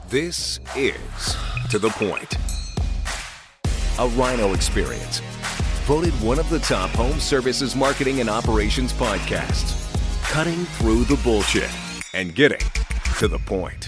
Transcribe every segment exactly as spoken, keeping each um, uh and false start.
This is To The Point, a Rhino experience. Voted one of the top home services marketing and operations podcasts. Cutting through the bullshit and getting to the point.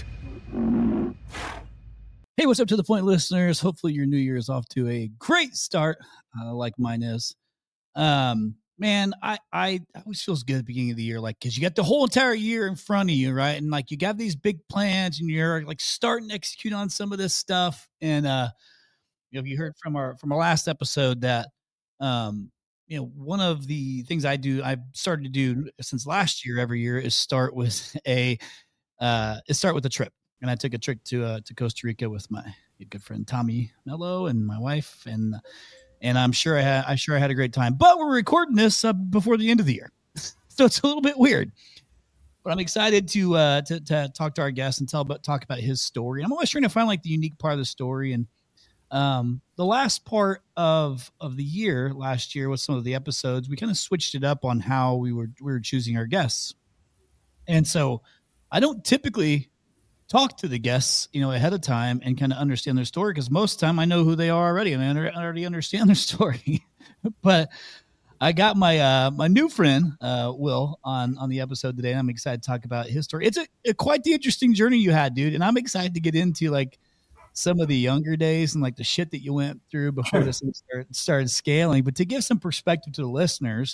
Hey, what's up, To The Point listeners? Hopefully your new year is off to a great start, uh, like mine is. Um, man, I, I, I always feels good at the beginning of the year, like, because you got the whole entire year in front of you, right? And like you got these big plans and you're like starting to execute on some of this stuff. And uh, you know, you heard from our from our last episode that um, you know, one of the things I do, I've started to do since last year every year is start with a uh, is start with a trip. And I took a trip to uh, to Costa Rica with my good friend Tommy Mello and my wife, and and I'm sure I had I sure I had a great time. But we're recording this uh, before the end of the year, so it's a little bit weird. But I'm excited to uh, to, to talk to our guest and tell about talk about his story. I'm always trying to find like the unique part of the story. And um, the last part of of the year last year with some of the episodes, we kind of switched it up on how we were we were choosing our guests, and so I don't typically talk to the guests, you know, ahead of time and kind of understand their story, because most of the time I know who they are already and I, under, I already understand their story. But I got my uh, my new friend uh, Will on on the episode today, and I'm excited to talk about his story. It's a, a quite the interesting journey you had, dude, and I'm excited to get into like some of the younger days and like the shit that you went through before this started, started scaling. But to give some perspective to the listeners,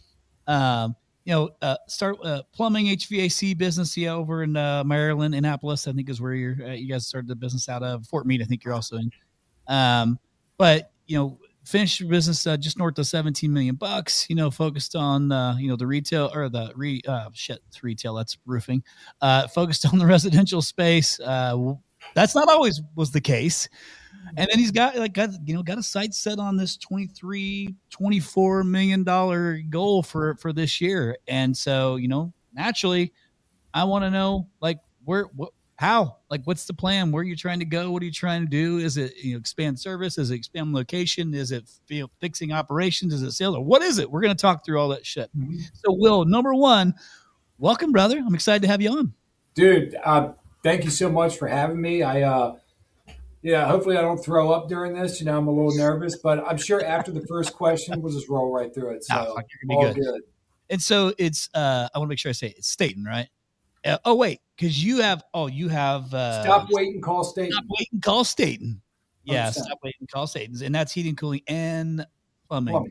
um, you know, uh, start uh, plumbing H V A C business yeah, over in uh, Maryland, Annapolis, I think is where you're, uh, you guys started the business out of. Fort Meade, I think you're also in. Um, but, you know, finished your business uh, just north of seventeen million bucks, you know, focused on, uh, you know, the retail or the re, uh, shit, it's retail, that's roofing, uh, focused on the residential space. Uh, that's not always was the case. And then he's got like got you know got a sight set on this twenty-three, twenty-four million dollar goal for for this year. And so, you know, naturally, I want to know like where what how like what's the plan? Where are you trying to go? What are you trying to do? Is it, you know, expand service? Is it expand location? Is it, you know, fixing operations? Is it sales? Or what is it? We're going to talk through all that shit. Mm-hmm. So, Will, number one, welcome, brother. I'm excited to have you on. Dude, uh, thank you so much for having me. I uh Yeah, hopefully I don't throw up during this. You know, I'm a little nervous, but I'm sure after the first question, we'll just roll right through it. So no, fuck, you're all gonna be good. good. And so it's, uh, I want to make sure I say it. It's Staten, right? Uh, oh, wait, because you have, oh, you have. Uh, stop waiting, call Staten. Stop waiting, call Staten. Yeah, one hundred percent. Stop waiting, call Staten. And that's heating, cooling, and plumbing. plumbing.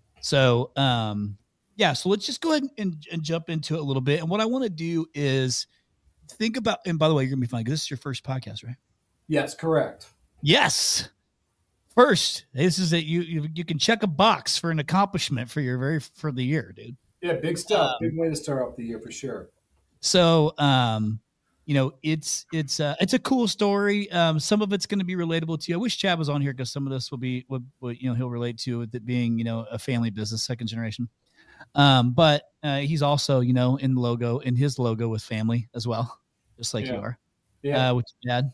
So, um, yeah, so let's just go ahead and, and jump into it a little bit. And what I want to do is think about, and by the way, you're going to be fine because this is your first podcast, right? Yes, correct. Yes. First, this is that you, you you can check a box for an accomplishment for your very for the year, dude. Yeah, big stuff. Um, big way to start off the year for sure. So, um, you know, it's it's uh, it's a cool story. Um, some of it's going to be relatable to you. I wish Chad was on here because some of this will be what, what you know he'll relate to with it being, you know, a family business, second generation. Um, but uh, he's also, you know, in the logo in his logo with family as well, just like yeah. you are. Yeah. Uh, with your dad.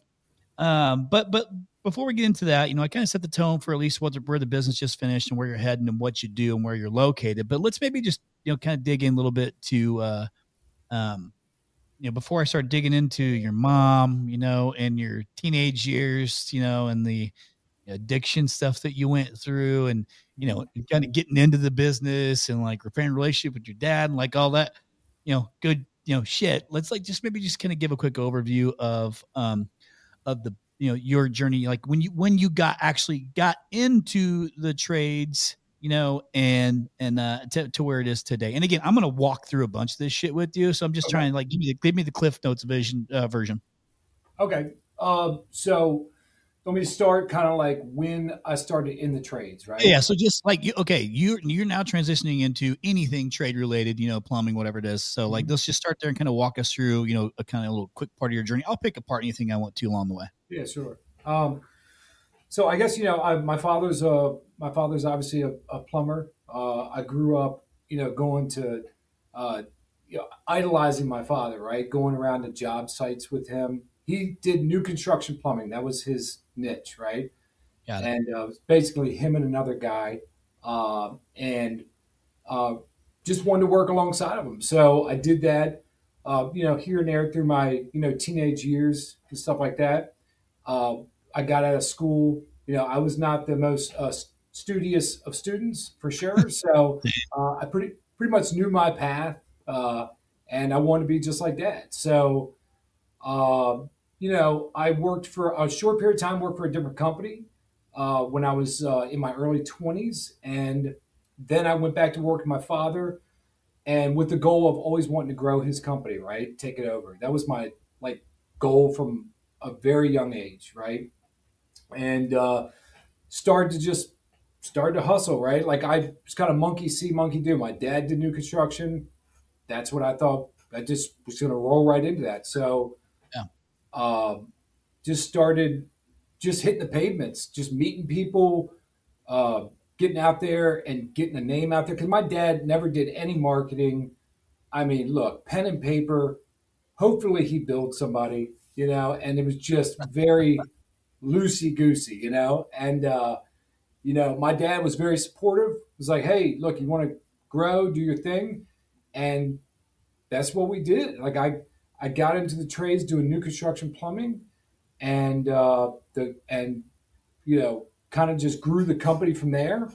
Um, but but. Before we get into that, you know, I kind of set the tone for at least what the, where the business just finished and where you're heading and what you do and where you're located. But let's maybe just, you know, kind of dig in a little bit to, uh, um, you know, before I start digging into your mom, you know, and your teenage years, you know, and the addiction stuff that you went through and, you know, kind of getting into the business and like repairing a relationship with your dad and like all that, you know, good, you know, shit. Let's like just maybe just kind of give a quick overview of, um, of the, you know, your journey, like when you, when you got actually got into the trades, you know, and, and, uh, to, to where it is today. And again, I'm going to walk through a bunch of this shit with you. So I'm just okay. trying to like, give me the, give me the Cliff Notes vision, uh, version. Okay. Um, so let me start kind of like when I started in the trades, right? Yeah. So just like, you, okay, you're, you're now transitioning into anything trade related, you know, plumbing, whatever it is. So like, mm-hmm. let's just start there and kind of walk us through, you know, a kind of a little quick part of your journey. I'll pick apart anything I want to along the way. Yeah, sure. Um, so I guess, you know, I, my father's a, my father's obviously a, a plumber. Uh, I grew up, you know, going to, uh, you know, idolizing my father, right? Going around to job sites with him. He did new construction plumbing. That was his niche, right? Got it. And uh, basically him and another guy, uh, and uh, just wanted to work alongside of him. So I did that. uh, you know, here and there through my, you know, teenage years and stuff like that. Uh, I got out of school. You know, I was not the most uh, studious of students for sure. So uh, I pretty pretty much knew my path, uh, and I wanted to be just like that. So, uh, you know, I worked for a short period of time, worked for a different company uh, when I was uh, in my early twenties, and then I went back to work with my father, and with the goal of always wanting to grow his company, right? Take it over. That was my like goal from a very young age, right? And uh, started to just started to hustle, right? Like I was kind of monkey see, monkey do. My dad did new construction. That's what I thought. I just was going to roll right into that. So, Yeah. um, just started just hitting the pavements, just meeting people, uh, getting out there and getting a name out there. Because my dad never did any marketing. I mean, look, pen and paper. Hopefully, he built somebody, you know, and it was just very loosey goosey, you know. And uh, you know, my dad was very supportive. He was like, "Hey, look, you want to grow, do your thing," and that's what we did. Like I, I got into the trades doing new construction plumbing, and uh, the and you know, kind of just grew the company from there.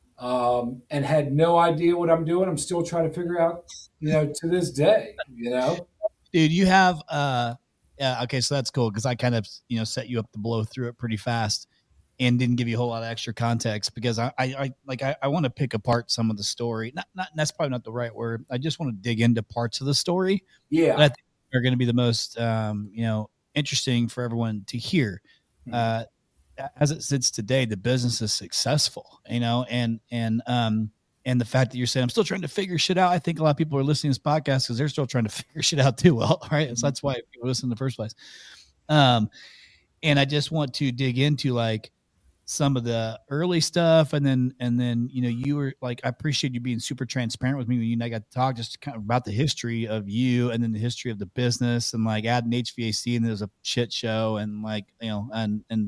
Um, and had no idea what I'm doing. I'm still trying to figure out, you know, to this day, you know. Dude, you have uh yeah, okay, so that's cool because I kind of, you know, set you up to blow through it pretty fast and didn't give you a whole lot of extra context because I I, I like I, I want to pick apart some of the story. Not not that's probably not the right word. I just want to dig into parts of the story Yeah. that I think are going to be the most um, you know, interesting for everyone to hear. Uh as it sits today, the business is successful, you know, and and um and the fact that you're saying I'm still trying to figure shit out. I think a lot of people are listening to this podcast because they're still trying to figure shit out too. Well, right. So that's why people listen in the first place. Um, and I just want to dig into like some of the early stuff, and then and then you know you were like I appreciate you being super transparent with me when you and I got to talk just kind of about the history of you and then the history of the business and like adding H V A C and there's a shit show and like you know and and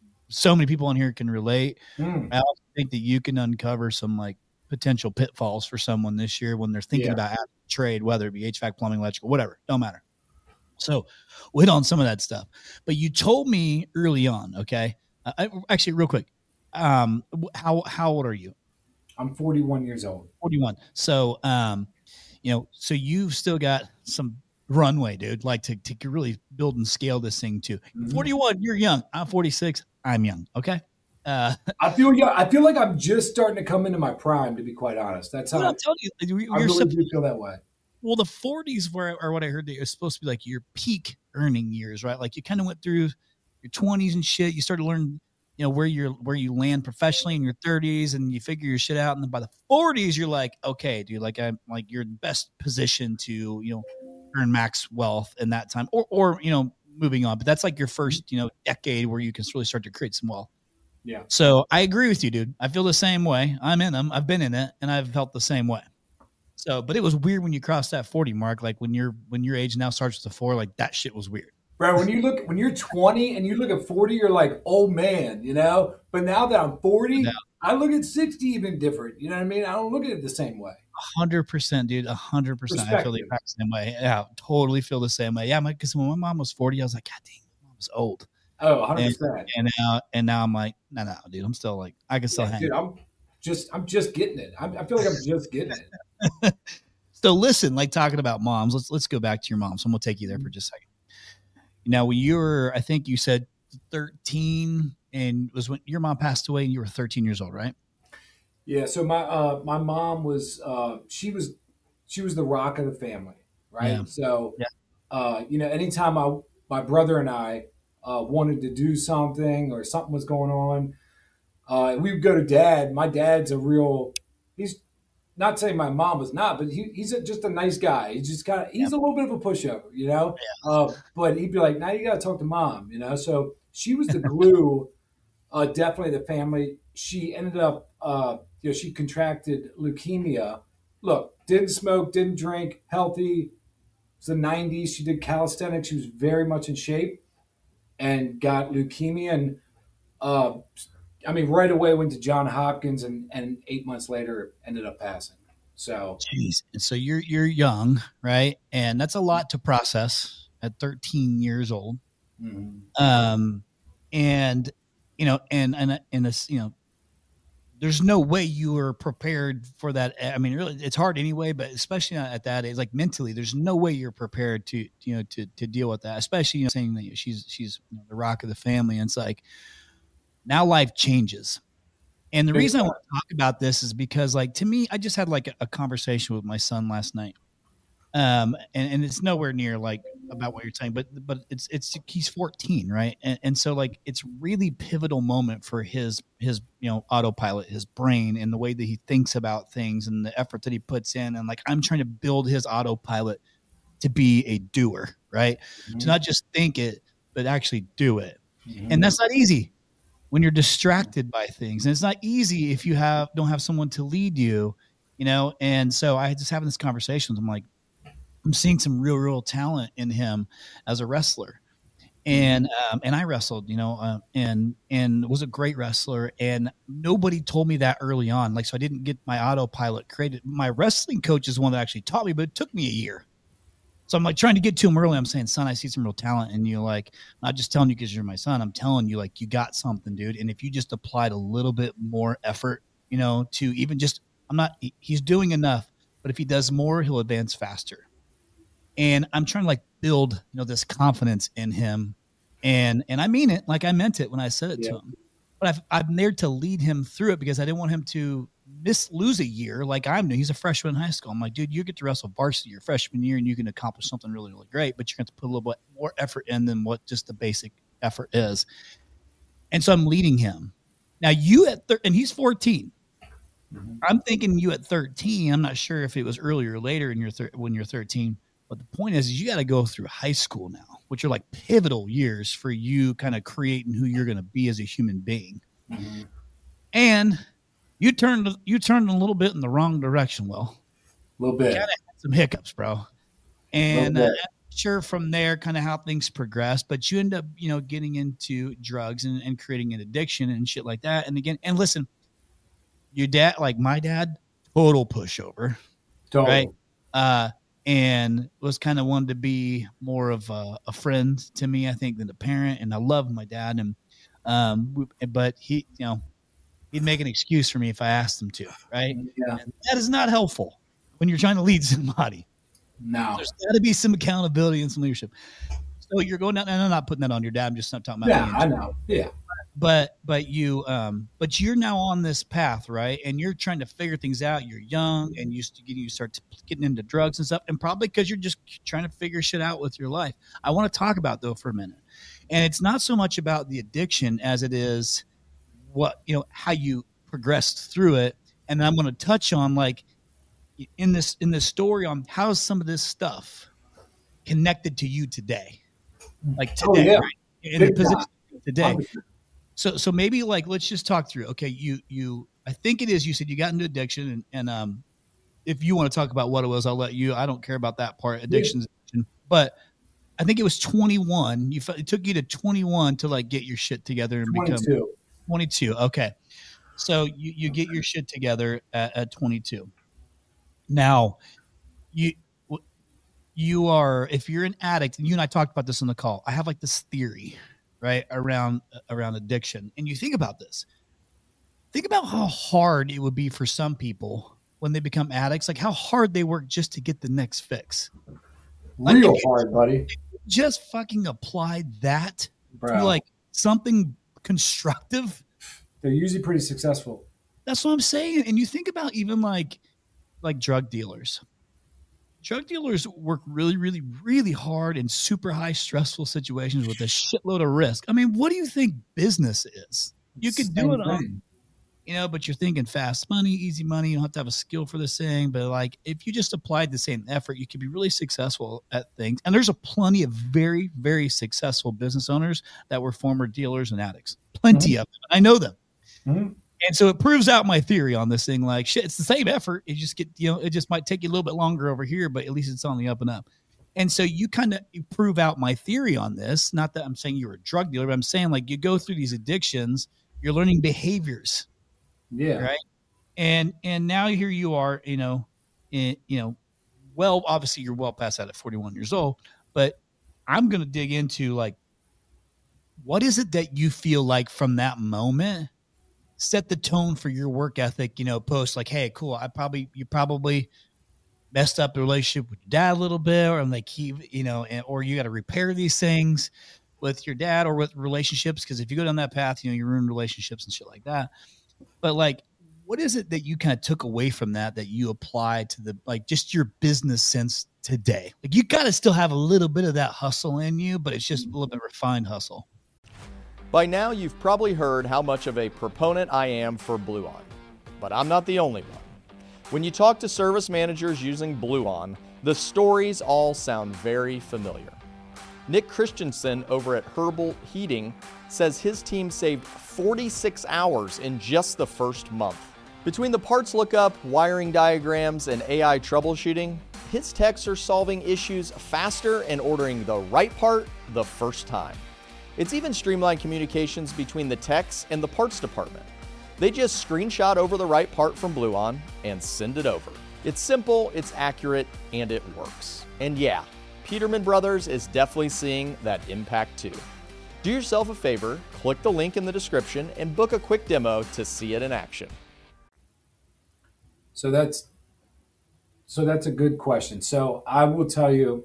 so many people on here can relate. Mm. I also think that you can uncover some like potential pitfalls for someone this year when they're thinking Yeah. about trade, whether it be H V A C, plumbing, electrical, whatever, don't matter. So we hit on some of that stuff, but you told me early on, okay, uh, I, actually real quick, um, how, how old are you? I'm forty-one years old. forty-one. So, um, you know, so you've still got some runway, dude, like to, to really build and scale this thing too. Mhm. forty-one, you're young. I'm forty-six. I'm young. Okay. Uh, I feel yeah, I feel like I'm just starting to come into my prime, to be quite honest. That's how Dude, I, I'm telling you, you're I really supposed, do feel that way. well, the forties were, or what I heard, is supposed to be like your peak earning years, right? Like you kind of went through your twenties and shit. You started to learn, you know, where you're, where you land professionally in your thirties, and you figure your shit out. And then by the forties, you're like, okay, dude, like I'm like you're in the best position to, you know, earn max wealth in that time, or, or you know, moving on. But that's like your first, you know, decade where you can really start to create some wealth. Yeah. So I agree with you, dude. I feel the same way. I'm in them. I've been in it, and I've felt the same way. So, but it was weird when you crossed that forty mark. Like when you're when your age now starts with a four, like that shit was weird. Bro, when you look when you're twenty and you look at forty, you're like, oh man, you know. But now that I'm forty, Yeah. I look at sixty even different. You know what I mean? I don't look at it the same way. A hundred percent, dude. A hundred percent. I feel the Perspective. exact same way. Yeah, totally feel the same way. Yeah, because when my mom was forty, I was like, God dang, my mom was old. Oh, one hundred And, percent. and now, and now I'm like, no, no, dude. I'm still like, I can still Yeah, hang. dude, I'm just I'm just getting it. I'm, I feel like I'm just getting it. So listen, like talking about moms, let's let's go back to your mom. So I'm gonna take you there for just a second. Now, when you were, I think you said thirteen, and was when your mom passed away, and you were thirteen years old, right? Yeah. So my uh my mom was uh she was she was the rock of the family, right? Yeah. So Yeah. uh, you know, anytime I my brother and I uh wanted to do something or something was going on, uh we would go to dad. My dad's a real he's not saying my mom was not, but he, he's a, just a nice guy. He's just kind of he's a little bit of a pushover, you know. Uh, but he'd be like, "Now you got to talk to mom," you know. So she was the glue, uh, definitely the family. She ended up, uh, you know, she contracted leukemia. Look, didn't smoke, didn't drink, healthy. It's the nineties. She did calisthenics. She was very much in shape, and got leukemia. And uh, I mean, right away went to John Hopkins, and, and eight months later ended up passing. So, jeez. And so you're, you're young, right? And that's a lot to process at thirteen years old. mm-hmm. Um, and, you know, and, and, and this, you know, there's no way you were prepared for that. I mean, really, it's hard anyway, but especially at that age, like mentally, there's no way you're prepared to, you know, to, to deal with that, especially, you know, saying that she's, she's you know, the rock of the family. And it's like, now life changes. And the reason I want to talk about this is because, like, to me, I just had like a, a conversation with my son last night. Um, and, and it's nowhere near like about what you're saying, but, but it's, it's, he's fourteen. Right. And, and so like, it's really pivotal moment for his, his, you know, autopilot, his brain, and the way that he thinks about things and the effort that he puts in. And like, I'm trying to build his autopilot to be a doer, right? Mm-hmm. To not just think it, but actually do it. Mm-hmm. And that's not easy when you're distracted by things. And it's not easy if you have, don't have someone to lead you, you know? And so I just having this conversation with him, like, I'm seeing some real, real talent in him as a wrestler. And, um, and I wrestled, you know, uh, and, and was a great wrestler. And nobody told me that early on. Like, so I didn't get my autopilot created. My wrestling coach is the one that actually taught me, but it took me a year. So I'm like trying to get to him early. I'm saying, son, I see some real talent. And you're like, not just telling you because you're my son. I'm telling you, like, you got something, dude. And if you just applied a little bit more effort, you know, to even just, I'm not, he's doing enough, but if he does more, he'll advance faster. And I'm trying to like build, you know, this confidence in him. And, and I mean it, like I meant it when I said it yeah. to him, but I've, I'm there to lead him through it because I didn't want him to miss, lose a year. Like I'm doing. He's a freshman in high school. I'm like, dude, you get to wrestle varsity your freshman year and you can accomplish something really, really great, but you're going to put a little bit more effort in than what just the basic effort is. And so I'm leading him now. You at thir- and he's fourteen. Mm-hmm. I'm thinking you at thirteen. I'm not sure if it was earlier or later in your thir- when you're thirteen. But the point is, is you got to go through high school now, which are like pivotal years for you kind of creating who you're going to be as a human being. Mm-hmm. And you turned you turned a little bit in the wrong direction, Will. A little bit. Kind of had some hiccups, bro. And uh, sure, from there, kind of how things progress. But you end up, you know, getting into drugs and, and creating an addiction and shit like that. And again, and listen, your dad, like my dad, total pushover. Total. Right? Uh, and was kind of wanted to be more of a, a friend to me, I think, than a parent. And I love my dad. And, um, but he, you know, he'd make an excuse for me if I asked him to, right? Yeah. And that is not helpful when you're trying to lead somebody. No. There's got to be some accountability and some leadership. So you're going down, and I'm not putting that on your dad. I'm just not talking about. Yeah, I know. Yeah. But, but you, um, but you're now on this path, right? And you're trying to figure things out. You're young and you, you start getting into drugs and stuff. And probably because you're just trying to figure shit out with your life. I want to talk about though for a minute. And it's not so much about the addiction as it is what, you know, how you progressed through it. And then I'm going to touch on like in this, in this story on how some of this stuff connected to you today, like today, oh, yeah. right? In the position today. So, so maybe like, let's just talk through. Okay. You, you, I think it is, you said you got into addiction and, and, um, if you want to talk about what it was, I'll let you, I don't care about that part, addictions, yeah. But I think it was twenty-one. You it took you to twenty-one to like get your shit together and twenty-two. Become twenty-two. Okay. So you, you get your shit together at, at twenty-two. Now you, you are, if you're an addict, and you and I talked about this on the call, I have like this theory, right, around around addiction. And you think about this. Think about how hard it would be for some people when they become addicts, like how hard they work just to get the next fix. Real like hard, buddy. Just fucking apply that Bro. to like something constructive. They're usually pretty successful. That's what I'm saying. And you think about even like like drug dealers. Drug dealers work really, really, really hard in super high stressful situations with a shitload of risk. I mean, what do you think business is? You could do it on, you know, but you're thinking fast money, easy money. You don't have to have a skill for this thing. But like, if you just applied the same effort, you could be really successful at things. And there's a plenty of very, very successful business owners that were former dealers and addicts. Plenty mm-hmm. of them. I know them. Mm-hmm. And so it proves out my theory on this thing. Like, shit, it's the same effort. You just get, you know, it just might take you a little bit longer over here, but at least it's on the up and up. And so you kind of prove out my theory on this. Not that I'm saying you're a drug dealer, but I'm saying like you go through these addictions, you're learning behaviors. Yeah. Right. And, and now here you are, you know, in, you know, well, obviously you're well past that at forty-one years old, but I'm going to dig into like, what is it that you feel like from that moment set the tone for your work ethic, you know, post like, hey, cool. I probably, you probably messed up the relationship with your dad a little bit, or like he, you know, and, or you got to repair these things with your dad or with relationships. Cause if you go down that path, you know, you ruin relationships and shit like that. But like, what is it that you kind of took away from that, that you apply to the, like just your business sense today? Like you got to still have a little bit of that hustle in you, but it's just a little bit refined hustle. By now, you've probably heard how much of a proponent I am for Blue On, but I'm not the only one. When you talk to service managers using Blue On, the stories all sound very familiar. Nick Christensen over at Herbal Heating says his team saved forty-six hours in just the first month. Between the parts lookup, wiring diagrams, and A I troubleshooting, his techs are solving issues faster and ordering the right part the first time. It's even streamlined communications between the techs and the parts department. They just screenshot over the right part from Blue On and send it over. It's simple, it's accurate, and it works. And yeah, Peterman Brothers is definitely seeing that impact too. Do yourself a favor, click the link in the description, and book a quick demo to see it in action. So that's so that's a good question. So I will tell you,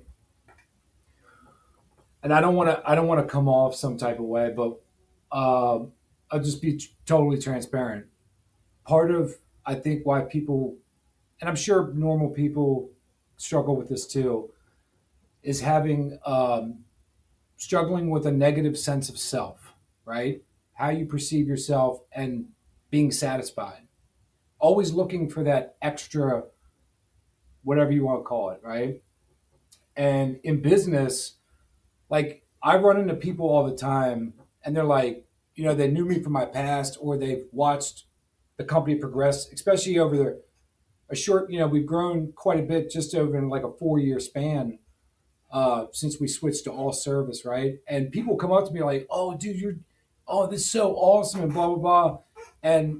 and I don't want to I don't want to come off some type of way, but um, I'll just be t- totally transparent. Part of I think why people, and I'm sure normal people struggle with this too, is having um, struggling with a negative sense of self, right? How you perceive yourself and being satisfied. Always looking for that extra, whatever you want to call it, right? And in business, like I run into people all the time and they're like, you know, they knew me from my past or they've watched the company progress, especially over the, a short, you know, we've grown quite a bit just over in like a four year span uh, since we switched to all service, right? And people come up to me like, oh, dude, you're, oh, this is so awesome and blah, blah, blah. And,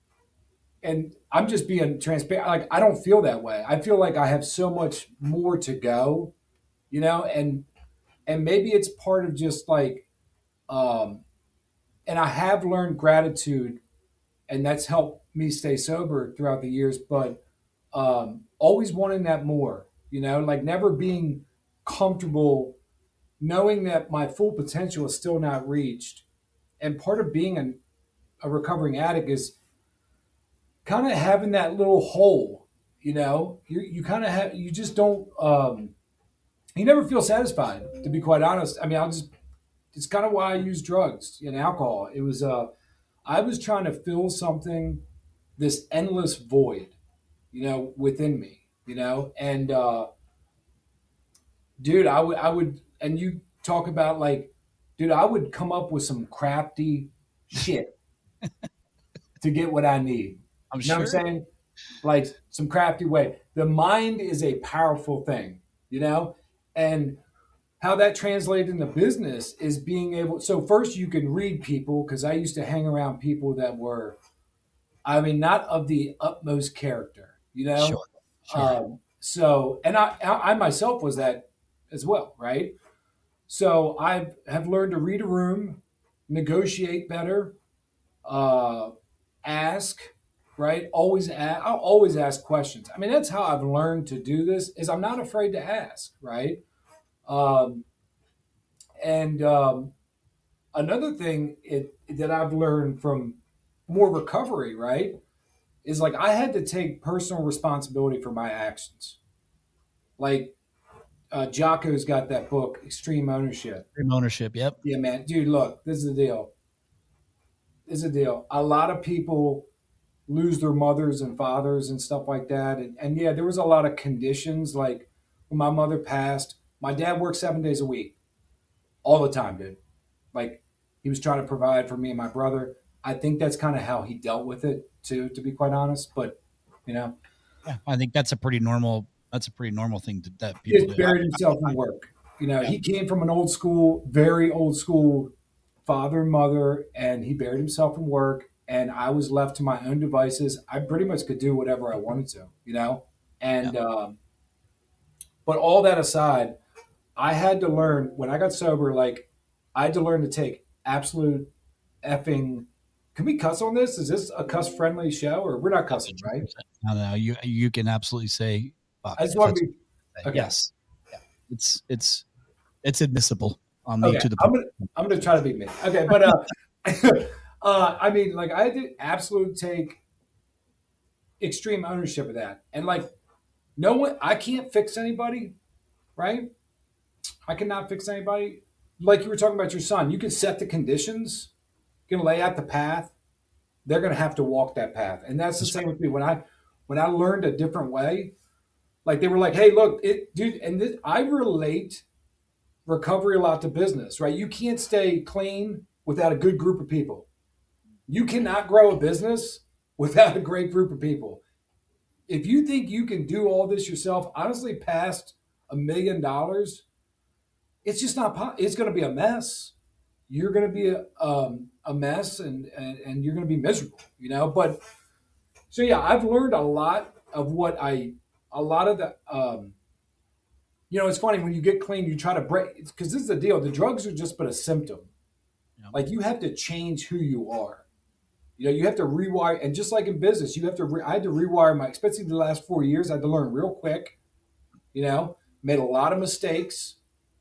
and I'm just being transparent. Like, I don't feel that way. I feel like I have so much more to go, you know, and, and maybe it's part of just like, um, and I have learned gratitude and that's helped me stay sober throughout the years, but um, always wanting that more, you know, like never being comfortable knowing that my full potential is still not reached. And part of being an, a recovering addict is kind of having that little hole, you know, you, you kind of have, you just don't, um, you never feel satisfied, to be quite honest. I mean, I'll just, it's kind of why I use drugs and alcohol. It was, uh, I was trying to fill something, this endless void, you know, within me, you know, and, uh, dude, I would, I would, and you talk about like, dude, I would come up with some crafty shit to get what I need. I'm You know sure. what I'm saying? Like some crafty way. The mind is a powerful thing, you know, and how that translated into business is being able. So first you can read people because I used to hang around people that were, I mean, not of the utmost character, you know? Sure. Sure. Um, so, and I, I myself was that as well, right? So I have learned to read a room, negotiate better, uh, ask, right? Always ask, I'll always ask questions. I mean, that's how I've learned to do this is I'm not afraid to ask, right? Um, and um, another thing it, that I've learned from more recovery, right, is like I had to take personal responsibility for my actions. Like uh, Jocko's got that book, Extreme Ownership. Extreme ownership. Yep. Yeah, man. Dude, look, this is the deal. This is the deal. A lot of people lose their mothers and fathers and stuff like that. And, and yeah, there was a lot of conditions. Like when my mother passed, my dad worked seven days a week, all the time, dude. Like he was trying to provide for me and my brother. I think that's kind of how he dealt with it too, to be quite honest. But, you know, Yeah. I think that's a pretty normal, that's a pretty normal thing to, that people just do. buried himself in work. You know, he came from an old school, very old school father and mother, and he buried himself in work. And I was left to my own devices. I pretty much could do whatever I wanted to, you know? And, Yeah. um, but all that aside, I had to learn when I got sober, like I had to learn to take absolute effing. Can we cuss on this? Is this a cuss friendly show or we're not cussing, right? No, no, you, you can absolutely say, fuck, I just if want that's to be, what you okay. Yes. Yeah. It's, it's, it's admissible on the, Okay. to the I'm point. going to, I'm going to try to be me. Okay. But, uh, uh, I mean, like I had to absolutely take extreme ownership of that. And like, no one, I can't fix anybody, right? I cannot fix anybody. Like you were talking about your son, you can set the conditions, you can lay out the path. They're going to have to walk that path. And that's the That's same with me. When I, when I learned a different way, like they were like, hey, look, it, dude, and this, I relate recovery a lot to business, right? You can't stay clean without a good group of people. You cannot grow a business without a great group of people. If you think you can do all this yourself, honestly, past a million dollars, it's just not, it's going to be a mess. You're going to be a, um, a mess and, and, and you're going to be miserable, you know? But so, yeah, I've learned a lot of what I, a lot of the, um, you know, it's funny when you get clean, you try to break, because this is the deal. The drugs are just but a symptom. Yeah. Like you have to change who you are. You know, you have to rewire. And just like in business, you have to, re, I had to rewire my, especially the last four years, I had to learn real quick, you know, made a lot of mistakes.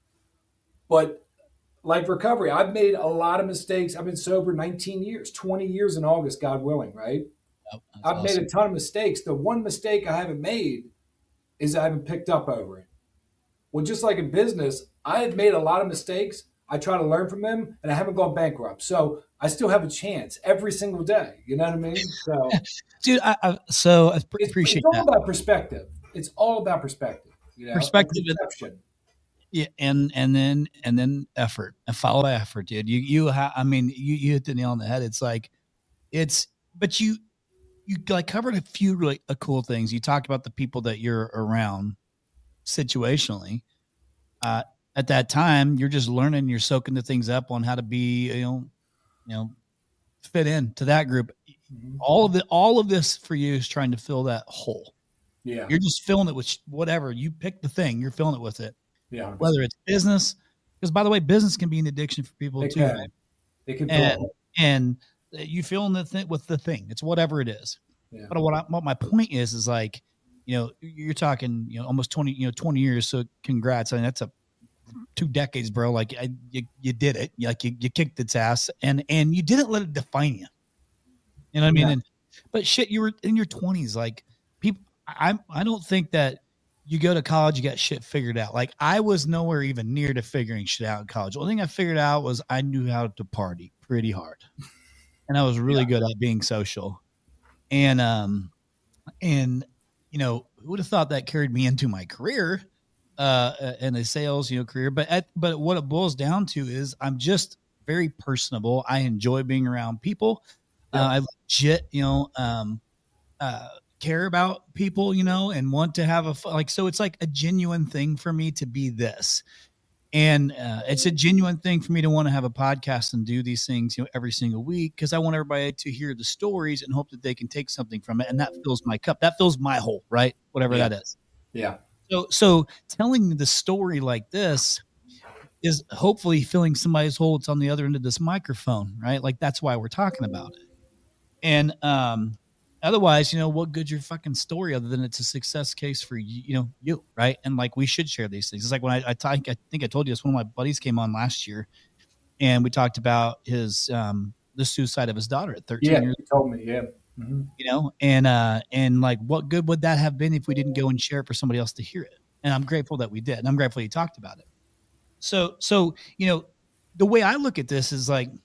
But like recovery, I've made a lot of mistakes. I've been sober nineteen years, twenty years in August, God willing, right? Yep, I've awesome. made a ton of mistakes. The one mistake I haven't made is I haven't picked up over it. Well, just like in business, I have made a lot of mistakes. I try to learn from them, and I haven't gone bankrupt. So I still have a chance every single day. You know what I mean? So, dude, I, I so I pre- it's, appreciate it's all that. about perspective. It's all about perspective. You know, Perspective and perception. Yeah, and and then and then effort and follow effort, dude. You you ha- I mean, you you hit the nail on the head. It's like, it's but you you like covered a few really uh, cool things. You talked about the people that you're around situationally. Uh, at that time, you're just learning. You're soaking the things up on how to be, you know, you know, fit in to that group. Mm-hmm. All of the all of this for you is trying to fill that hole. Yeah, You're just filling it with whatever you pick the thing. You're filling it with it. yeah. Whether it's business, because by the way, business can be an addiction for people It too. can. Right? It can. And and you feeling the thing with the thing. It's whatever it is. Yeah. But what I, what my point is is like, you know, you're talking, you know, almost twenty, you know, twenty years. So congrats. I mean, that's a two decades, bro. Like I, you, you did it. Like you, you kicked its ass, and and you didn't let it define you. You know what I mean? Yeah. And but shit, you were in your twenties. Like people, I I don't think that you go to college, you got shit figured out. Like I was nowhere even near to figuring shit out in college. The only thing I figured out was I knew how to party pretty hard, and I was really yeah. good at being social. And um, and you know, who would have thought that carried me into my career, uh, and a sales, you know, career. But at, but what it boils down to is I'm just very personable. I enjoy being around people. Yeah. Uh, I legit, you know, um, uh. care about people, you know, and want to have a, like, so it's like a genuine thing for me to be this. And uh, it's a genuine thing for me to want to have a podcast and do these things, you know, every single week. Cause I want everybody to hear the stories and hope that they can take something from it. And that fills my cup. That fills my hole, right? Whatever yeah. that is. Yeah. So, so telling the story like this is hopefully filling somebody's hole. It's on the other end of this microphone, right? Like that's why we're talking about it. And, um, otherwise, you know, what good's your fucking story other than it's a success case for you, you know, you, right? And like, we should share these things. It's like when I, I, talk, I think I told you this, one of my buddies came on last year and we talked about his, um, the suicide of his daughter at thirteen yeah, years. You told me, yeah. Mm-hmm. You know, and, uh, and like, what good would that have been if we didn't go and share it for somebody else to hear it? And I'm grateful that we did. And I'm grateful you talked about it. So, so, you know, the way I look at this is like,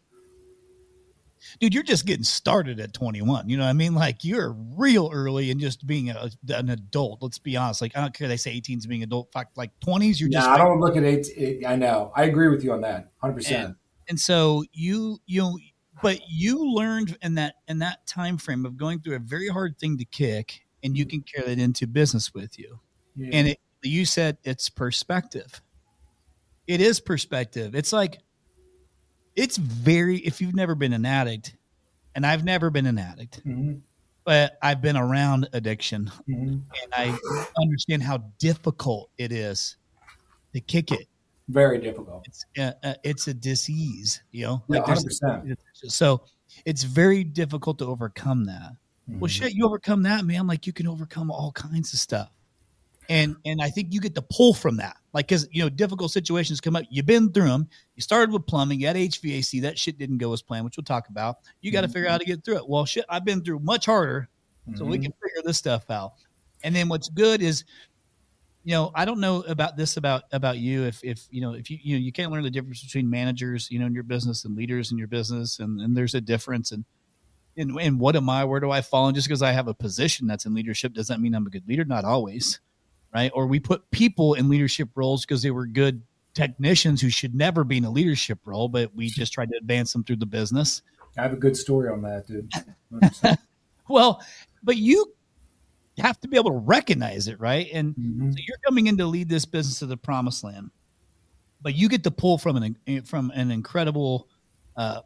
dude, you're just getting started at twenty-one. You know what I mean? Like you're real early in just being a, an adult. Let's be honest. Like I don't care. They say eighteen is being adult. Fact, like twenties, you're yeah, just. I don't look at eight, eight. I know. I agree with you on that. one hundred percent. And, and so you, you, but you learned in that, in that time frame of going through a very hard thing to kick, and you can carry that into business with you. Yeah. And it, you said it's perspective. It is perspective. It's like, it's very, if you've never been an addict, and I've never been an addict, mm-hmm. but I've been around addiction, Mm-hmm. and I understand how difficult it is to kick it. Very difficult. It's uh, uh, it's a disease, you know. Yeah, Like there's one hundred percent. so it's very difficult to overcome that. Mm-hmm. Well, shit, you overcome that, man. Like you can overcome all kinds of stuff, and and I think you get the pull from that. Like, because you know, difficult situations come up. You've been through them. You started with plumbing. You had H V A C. That shit didn't go as planned, which we'll talk about. You got to Mm-hmm. figure out how to get through it. Well, shit, I've been through much harder, so we Mm-hmm. can figure this stuff out. And then what's good is, you know, I don't know about this about about you. If if you know if you you know you can't learn the difference between managers, you know, in your business and leaders in your business, and and there's a difference. And and, and what am I? Where do I fall? And just because I have a position that's in leadership doesn't mean I'm a good leader. Not always, right? Or we put people in leadership roles because they were good technicians who should never be in a leadership role, but we just tried to advance them through the business. I have a good story on that, dude. one hundred percent. Well, but you have to be able to recognize it, right? And Mm-hmm. so you're coming in to lead this business to the promised land, but you get to pull from an from an incredible uh,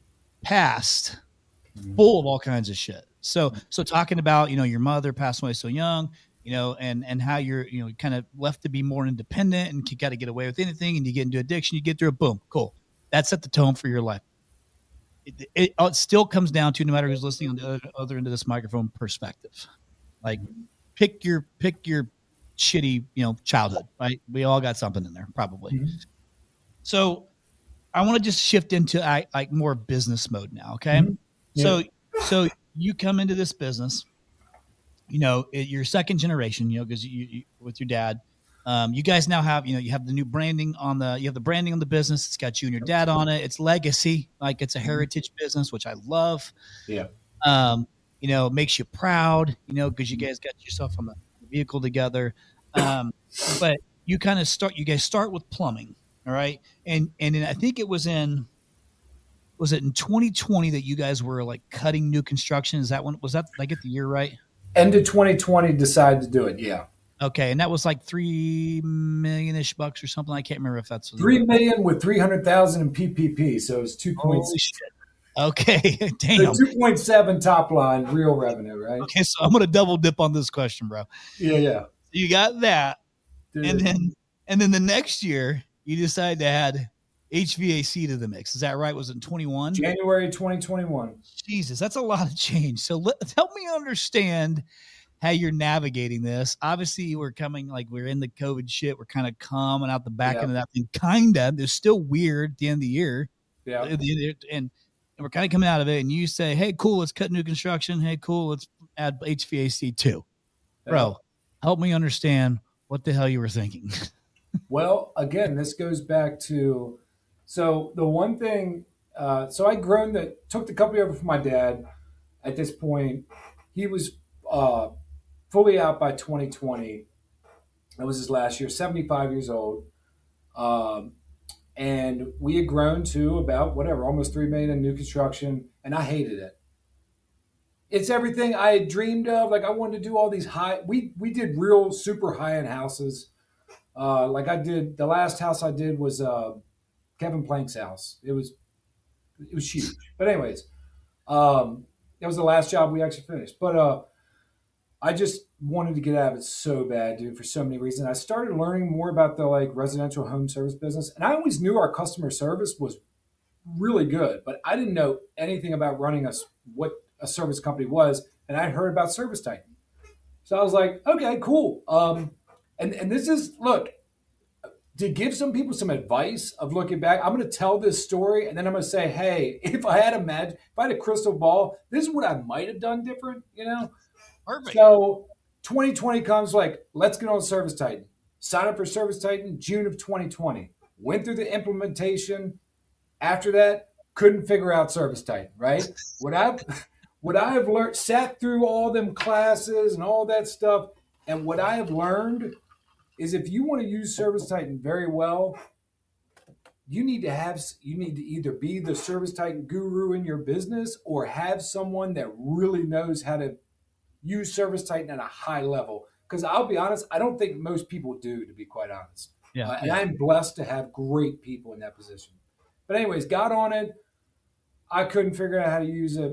past Mm-hmm. full of all kinds of shit. So, so talking about, you know, your mother passed away so young, you know, and, and how you're, you know, kind of left to be more independent and you got to get away with anything and you get into addiction, you get through it, boom, cool. That set the tone for your life. It, it, it still comes down to, no matter who's listening on the other, other end of this microphone, perspective. Like pick your, pick your shitty, you know, childhood, right? We all got something in there probably. Mm-hmm. So I want to just shift into I, like more business mode now. Okay. Mm-hmm. Yeah. So, so you come into this business, you know, it, you're second generation, you know, because you, you with your dad, um, you guys now have, you know, you have the new branding on the, you have the branding on the business. It's got you and your dad on it. It's legacy, like it's a heritage business, which I love. Yeah. Um, you know, it makes you proud, you know, because you guys got yourself on the vehicle together. Um, but you kind of start, you guys start with plumbing, all right, and and then I think it was in. Was it in twenty twenty that you guys were like cutting new construction? Is that when was that? Did I get the year right? End of twenty twenty, decided to do it. Yeah. Okay, and that was like three million ish bucks or something. I can't remember if that's Three million with three hundred thousand in P P P, so it's two point Holy shit. Okay, damn. two point seven top line real revenue, right? Okay, so I'm gonna double dip on this question, bro. Yeah, yeah. You got that, Dude. and then and then the next year you decided to add H V A C to the mix. Is that right? Was it twenty-one? January twenty twenty-one. Jesus, that's a lot of change. So let, help me understand how you're navigating this. Obviously, we're coming like we're in the COVID shit. We're kind of coming out the back Yeah. end of that thing. Kind of. It's still weird at the end of the year. Yeah. And, and we're kind of coming out of it. And you say, hey, cool, let's cut new construction. Hey, cool, let's add H V A C too. Bro, help me understand what the hell you were thinking. Well, again, this goes back to, so the one thing, uh, so I grown the, took the company over from my dad. At this point, he was uh, fully out by twenty twenty. That was his last year, seventy-five years old. Um, and we had grown to about whatever, almost three million in new construction, and I hated it. It's everything I had dreamed of. Like I wanted to do all these high, we, we did real super high-end houses. Uh, like I did, the last house I did was uh, Kevin Plank's house. It was, it was huge. But anyways, um, that was the last job we actually finished. But uh, I just wanted to get out of it so bad, dude, for so many reasons. I started learning more about the like residential home service business, and I always knew our customer service was really good, but I didn't know anything about running a what a service company was, and I heard about Service Titan. So I was like, okay, cool. Um, and and this is look. To give some people some advice of looking back, I'm going to tell this story and then I'm going to say, hey, if I had a mag, if I had a crystal ball, this is what I might have done different, you know? Perfect. So twenty twenty comes like, let's get on Service Titan. Sign up for Service Titan June of twenty twenty. Went through the implementation. After that, couldn't figure out Service Titan, right? What I've, what I have learned, sat through all them classes and all that stuff, and what I have learned is if you want to use Service Titan very well, you need to have, you need to either be the Service Titan guru in your business or have someone that really knows how to use Service Titan at a high level. Because I'll be honest, I don't think most people do, to be quite honest. Yeah, uh, and yeah. I'm blessed to have great people in that position. But anyways, got on it. I couldn't figure out how to use it.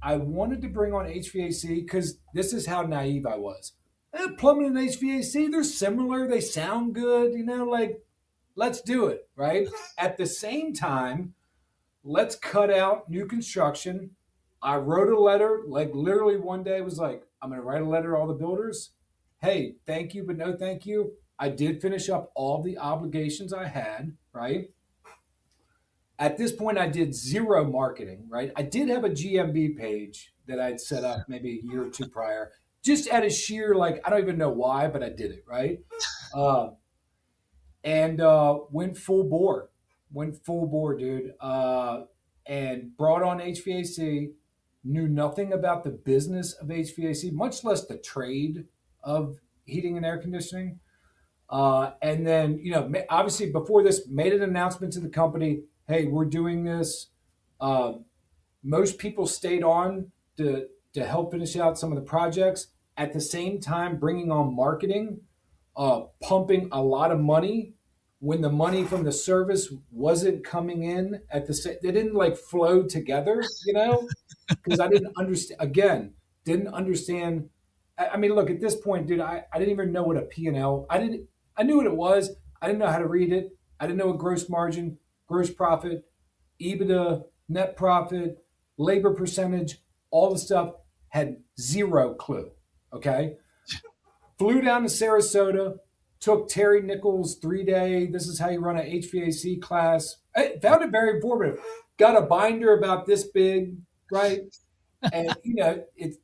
I wanted to bring on H V A C because this is how naive I was. Eh, plumbing and H V A C, they're similar. They sound good, you know, like, let's do it, right? At the same time, let's cut out new construction. I wrote a letter, like literally one day was like, I'm going to write a letter to all the builders. Hey, thank you, but no thank you. I did finish up all the obligations I had, right? At this point, I did zero marketing, right? I did have a G M B page that I'd set up maybe a year or two prior, just at a sheer, like, I don't even know why, but I did it, right? Uh, and uh, went full bore, went full bore, dude, uh, and brought on H V A C, knew nothing about the business of H V A C, much less the trade of heating and air conditioning. Uh, and then, you know, obviously before this, made an announcement to the company, hey, we're doing this. Uh, most people stayed on to, to help finish out some of the projects. At the same time, bringing on marketing, uh, pumping a lot of money when the money from the service wasn't coming in at the same, they didn't like flow together, you know, because I didn't understand, again, didn't understand. I, I mean, look, at this point, dude, I, I didn't even know what a P and L, I didn't, I knew what it was. I didn't know how to read it. I didn't know what gross margin, gross profit, EBITDA, net profit, labor percentage, all the stuff, had zero clue. Okay. Flew down to Sarasota, took Terry Nichols' three-day, this is how you run an H V A C class. I found it very informative. Got a binder about this big, right? And, you know, it's...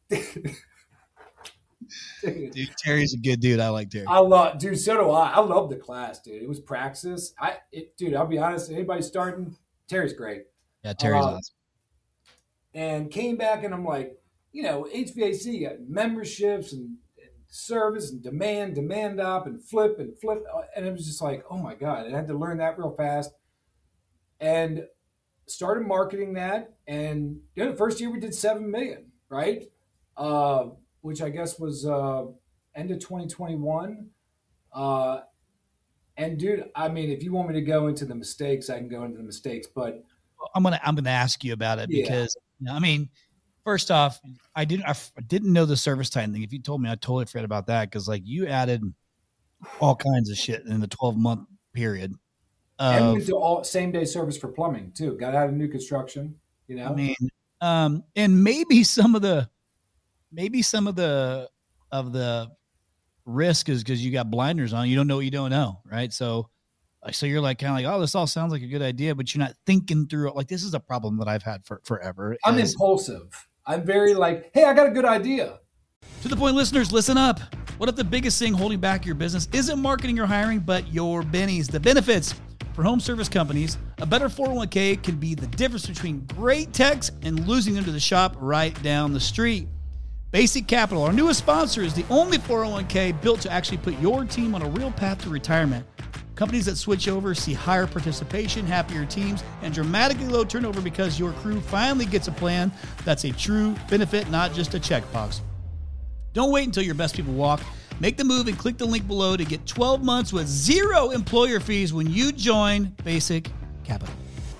Dude, Terry's a good dude. I like Terry. I love, dude, so do I. I love the class, dude. It was Praxis. I, it, dude, I'll be honest, anybody starting, Terry's great. Yeah, Terry's uh, awesome. And came back and I'm like, you know, H V A C got memberships and service and demand, demand up and flip and flip. And it was just like, oh my God, I had to learn that real fast and started marketing that. And you know, the first year we did seven million, right? Uh, which I guess was uh, end of twenty twenty-one. Uh, and dude, I mean, if you want me to go into the mistakes, I can go into the mistakes, but I'm going to, I'm going to ask you about it yeah. because, you know, I mean, first off, I didn't I didn't know the service time thing. If you told me, I totally forgot about that because, like, you added all kinds of shit in the twelve month period. Of, and we do all same day service for plumbing too. Got out of new construction, you know. I mean, um, and maybe some of the, maybe some of the of the risk is because you got blinders on. You don't know what you don't know, right? So, so you're like kind of like, oh, this all sounds like a good idea, but you're not thinking through it. Like, this is a problem that I've had for forever. I'm is, impulsive. I'm very like, hey, I got a good idea. To the point, listeners, listen up. What if the biggest thing holding back your business isn't marketing or hiring, but your bennies? The benefits for home service companies, a better four oh one k can be the difference between great techs and losing them to the shop right down the street. Basic Capital, our newest sponsor, is the only four oh one k built to actually put your team on a real path to retirement. Companies that switch over see higher participation, happier teams, and dramatically low turnover because your crew finally gets a plan that's a true benefit, not just a checkbox. Don't wait until your best people walk. Make the move and click the link below to get twelve months with zero employer fees when you join Basic Capital.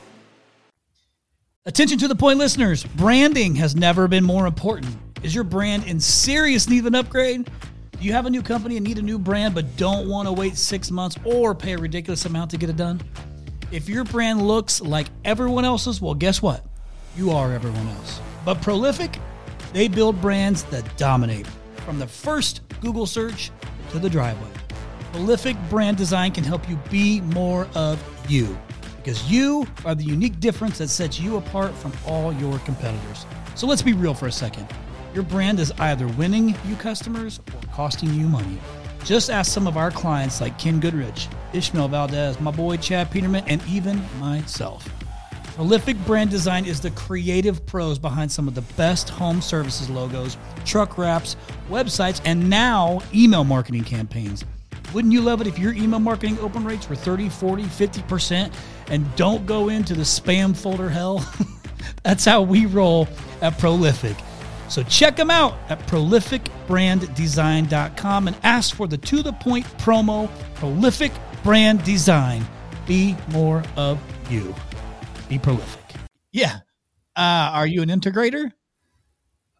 Attention to the point, listeners. Branding has never been more important. Is your brand in serious need of an upgrade? Do you have a new company and need a new brand but don't want to wait six months or pay a ridiculous amount to get it done? If your brand looks like everyone else's, well, guess what? You are everyone else. But Prolific, they build brands that dominate. From the first Google search to the driveway. Prolific brand design can help you be more of you because you are the unique difference that sets you apart from all your competitors. So let's be real for a second. Your brand is either winning you customers or costing you money. Just ask some of our clients like Ken Goodrich, Ishmael Valdez, my boy Chad Peterman, and even myself. Prolific brand design is the creative pros behind some of the best home services logos, truck wraps, websites, and now email marketing campaigns. Wouldn't you love it if your email marketing open rates were thirty, forty, fifty percent and don't go into the spam folder hell? That's how we roll at Prolific. So check them out at prolific brand design dot com and ask for the To The Point promo, Prolific Brand Design. Be more of you. Be prolific. Yeah. Uh, are you an integrator?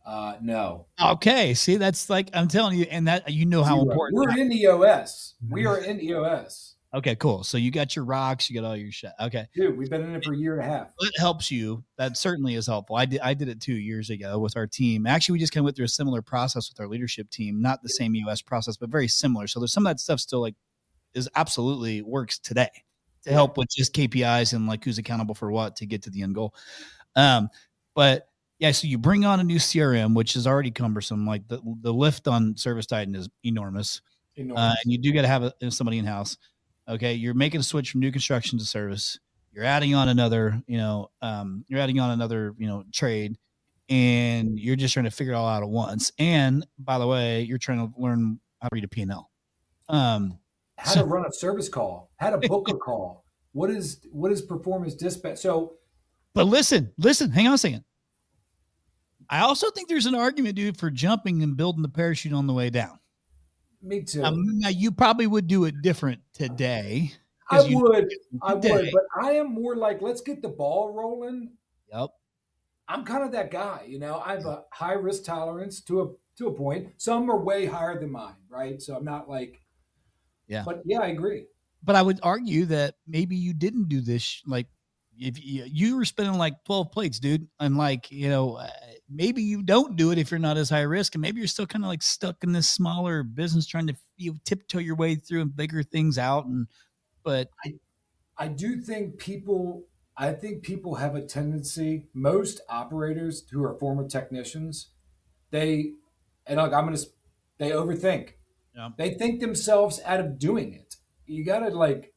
Uh, no. Okay. See, that's like, I'm telling you, and that, you know how Zero. important. We're in E O S. We are in E O S. Okay, cool. So you got your rocks, you got all your shit. Okay. Dude, we've been in it for a year and a half. It helps you. That certainly is helpful. I did I did it two years ago with our team. Actually, we just kind of went through a similar process with our leadership team, not the same U S process, but very similar. So there's some of that stuff still like is absolutely works today to help with just K P Is and like who's accountable for what to get to the end goal. Um, but yeah, so you bring on a new C R M, which is already cumbersome. Like the, the lift on ServiceTitan is enormous. enormous. Uh, and you do got to have a, somebody in house. Okay, you're making a switch from new construction to service. You're adding on another, you know, um, you're adding on another, you know, trade, and you're just trying to figure it all out at once. And by the way, you're trying to learn how to read a P and L. Um, how so, to run a service call, how to book a call. What is what is performance dispatch? So, but listen, listen, hang on a second. I also think there's an argument, dude, for jumping and building the parachute on the way down. Me too. Um, now you probably would do it different today. I would, I would, but I am more like, let's get the ball rolling. Yep. I'm kind of that guy, you know. I have a high risk tolerance to a to a point. Some are way higher than mine, right? So I'm not like, yeah. But yeah, I agree. But I would argue that maybe you didn't do this. Like, if you, you were spinning like twelve plates, dude, and like, you know, maybe you don't do it if you're not as high risk, and maybe you're still kind of like stuck in this smaller business trying to you know, tiptoe your way through and figure things out. And but I, I do think people, I think people have a tendency. Most operators who are former technicians, they, and like I'm gonna, they overthink. Yeah. They think themselves out of doing it. You gotta like.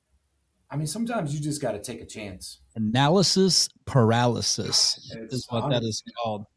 I mean, sometimes you just got to take a chance. Analysis paralysis it's is what honest. That is called.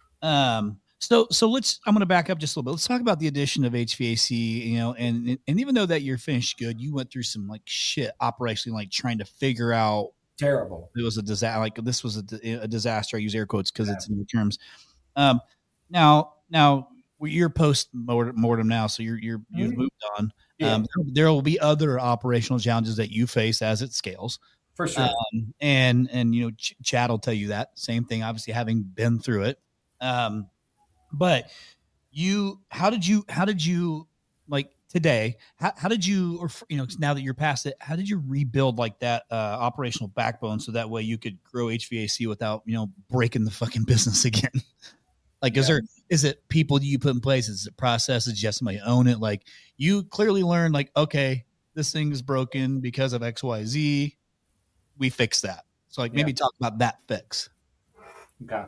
Um, so, so let's, I'm going to back up just a little bit. Let's talk about the addition of H V A C, you know, and, and even though that you're finished good, you went through some like shit operationally, like trying to figure out. Terrible. It was a disaster. Like this was a, a disaster. I use air quotes because yeah. it's in your terms. Um, now, now you're post mortem now. So you're, you're, mm-hmm. you've moved on. Yeah. Um, there will be other operational challenges that you face as it scales. For sure. Um, and, and, you know, Ch- Chad will tell you that same thing, obviously having been through it. Um, but you, how did you, how did you like today, how, how did you, or, you know, now that you're past it, how did you rebuild like that, uh, operational backbone so that way you could grow H V A C without, you know, breaking the fucking business again? Like, yeah. is there, is it people you put in place? Is it processes? Did you have somebody own it? Like you clearly learned like, okay, this thing is broken because of X, Y, Z. We fix that. So like maybe yeah. talk about that fix. Okay.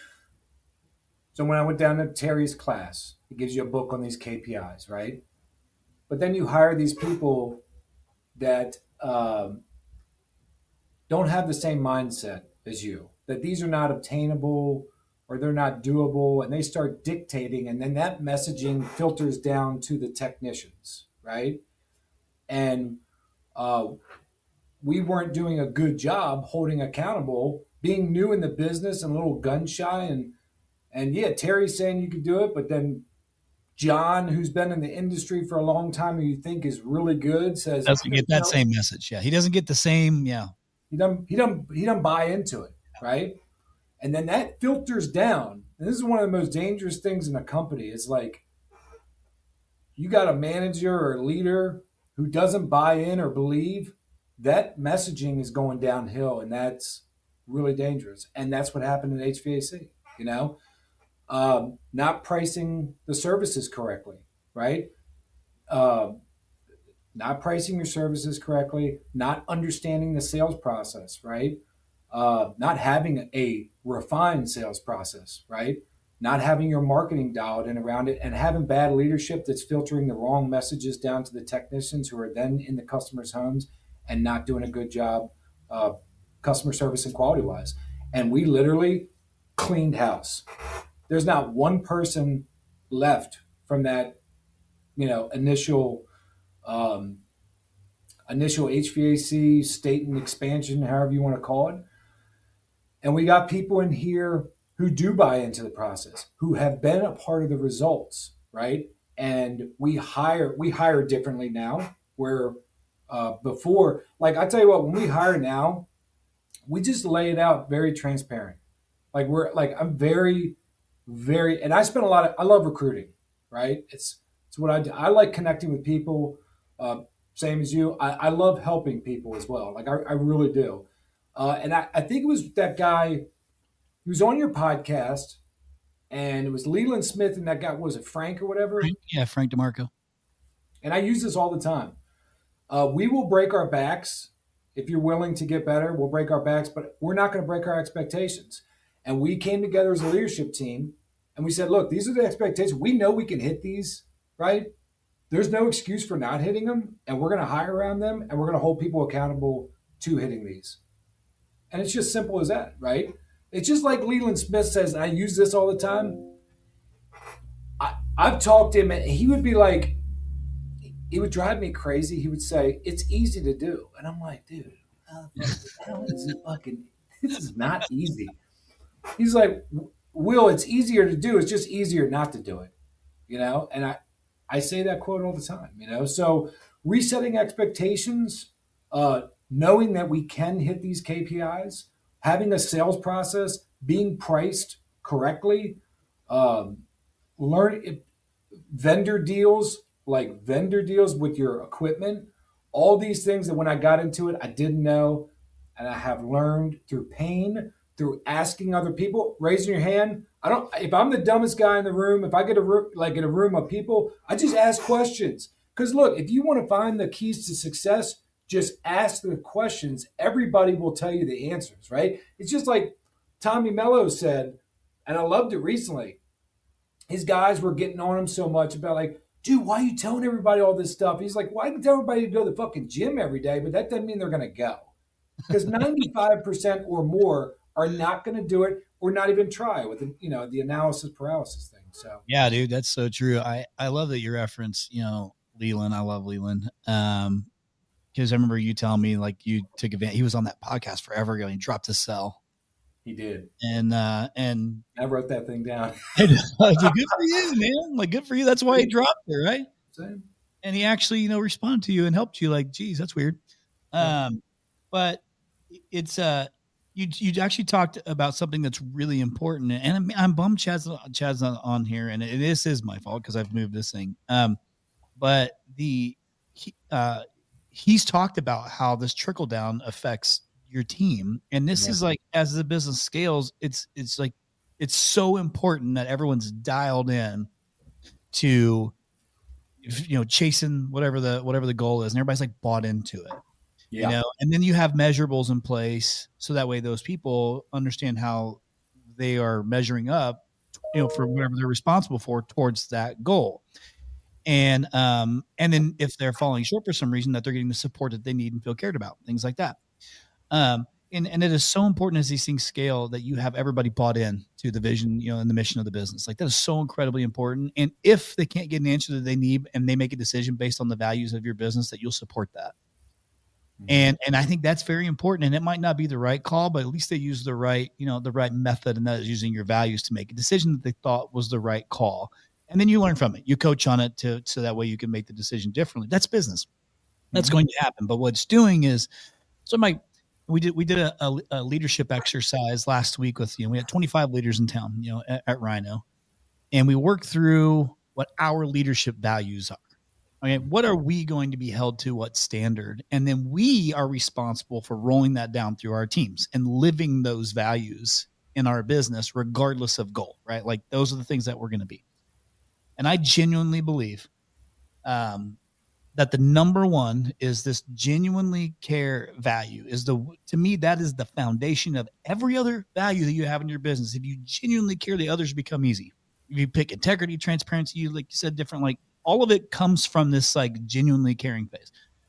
So when I went down to Terry's class, it gives you a book on these K P Is, right? But then you hire these people that um, don't have the same mindset as you, that these are not obtainable or they're not doable, and they start dictating, and then that messaging filters down to the technicians, right? And uh, we weren't doing a good job holding accountable, being new in the business and a little gun shy, and and yeah, Terry's saying you could do it, but then John, who's been in the industry for a long time, who you think is really good, says doesn't get that same message. Yeah, he doesn't get the same. Yeah, he doesn't. He doesn't. He doesn't buy into it, right? And then that filters down. And this is one of the most dangerous things in a company. It's like you got a manager or a leader who doesn't buy in or believe, that messaging is going downhill, and that's really dangerous. And that's what happened in H V A C, you know, um, not pricing the services correctly, right? Uh, not pricing your services correctly, not understanding the sales process, right? Uh, not having a refined sales process, right? Not having your marketing dialed in around it, and having bad leadership that's filtering the wrong messages down to the technicians who are then in the customers' homes and not doing a good job uh, customer service and quality wise. And we literally cleaned house. There's not one person left from that, you know, initial um, initial H V A C state and expansion, however you want to call it. And we got people in here who do buy into the process, who have been a part of the results, right? And we hire we hire differently now, where uh, before, like I tell you what, when we hire now, we just lay it out very transparent. Like we're like I'm very very, and I spend a lot of, I love recruiting, right? It's, it's what I do. I like connecting with people, uh, same as you. I, I love helping people as well. Like I, I really do. Uh, and I, I think it was that guy who was on your podcast, and it was Leland Smith and that guy, was it Frank or whatever? Frank, yeah, Frank DeMarco. And I use this all the time. Uh, we will break our backs. If you're willing to get better, we'll break our backs, but we're not going to break our expectations. And we came together as a leadership team and we said, look, these are the expectations. We know we can hit these, right? There's no excuse for not hitting them. And we're going to hire around them and we're going to hold people accountable to hitting these. And it's just simple as that, right? It's just like Leland Smith says, and I use this all the time. I, I've talked to him and he would be like, he would drive me crazy. He would say, it's easy to do. And I'm like, dude, how the hell is it fucking, this is not easy. He's like, Will, it's easier to do. It's just easier not to do it, you know? And I, I say that quote all the time, you know? So resetting expectations, uh, knowing that we can hit these K P Is, having a sales process, being priced correctly, um, learn vendor deals, like vendor deals with your equipment, all these things that when I got into it, I didn't know. And I have learned through pain, through asking other people, raising your hand. I don't, if I'm the dumbest guy in the room, if I get a room, like in a room of people, I just ask questions. Because look, if you want to find the keys to success, just ask the questions. Everybody will tell you the answers, right? It's just like Tommy Mello said, and I loved it recently. His guys were getting on him so much about like, dude, why are you telling everybody all this stuff? He's like, well, I can tell everybody to go to the fucking gym every day, but that doesn't mean they're going to go. Because ninety-five percent or more are not going to do it or not even try with the, you know, the analysis paralysis thing. So yeah, dude, that's so true. I, I love that you reference, you know, Leland. I love Leland. Um, because I remember you telling me like you took advantage. He was on that podcast forever ago. And he dropped his cell. He did. And, uh, and I wrote that thing down. Good for you, man. Like, good for you. That's why he dropped it, right? Same. And he actually, you know, responded to you and helped you. Like, geez, that's weird. Um, but it's, uh, you, you actually talked about something that's really important. And I'm, I'm bummed Chad's, Chad's not on here. And it, this is my fault because I've moved this thing. Um, but the, he, uh, he's talked about how this trickle down affects your team. And this yeah. is like, as the business scales, it's, it's like, it's so important that everyone's dialed in to, you know, chasing whatever the, whatever the goal is. And everybody's like bought into it, yeah. you know, and then you have measurables in place. So that way those people understand how they are measuring up, you know, for whatever they're responsible for towards that goal. And, um, and then if they're falling short for some reason, that they're getting the support that they need and feel cared about, things like that. Um, and, and it is so important as these things scale that you have everybody bought in to the vision, you know, and the mission of the business. Like that is so incredibly important. And if they can't get an answer that they need and they make a decision based on the values of your business, that you'll support that. Mm-hmm. And, and I think that's very important. And it might not be the right call, but at least they use the right, you know, the right method, and that is using your values to make a decision that they thought was the right call. And then you learn from it. You coach on it to, so that way you can make the decision differently. That's business. That's mm-hmm. going to happen. But what it's doing is, so my, we did, we did a, a, a leadership exercise last week with, you know, we had twenty-five leaders in town, you know, at, at Rhino, and we worked through what our leadership values are. Okay. What are we going to be held to? What standard? And then we are responsible for rolling that down through our teams and living those values in our business, regardless of goal, right? Like those are the things that we're going to be. And I genuinely believe um, that the number one is this genuinely care value is the, to me, that is the foundation of every other value that you have in your business. If you genuinely care, the others become easy. If you pick integrity, transparency, you like you said, different, like all of it comes from this like genuinely caring phase.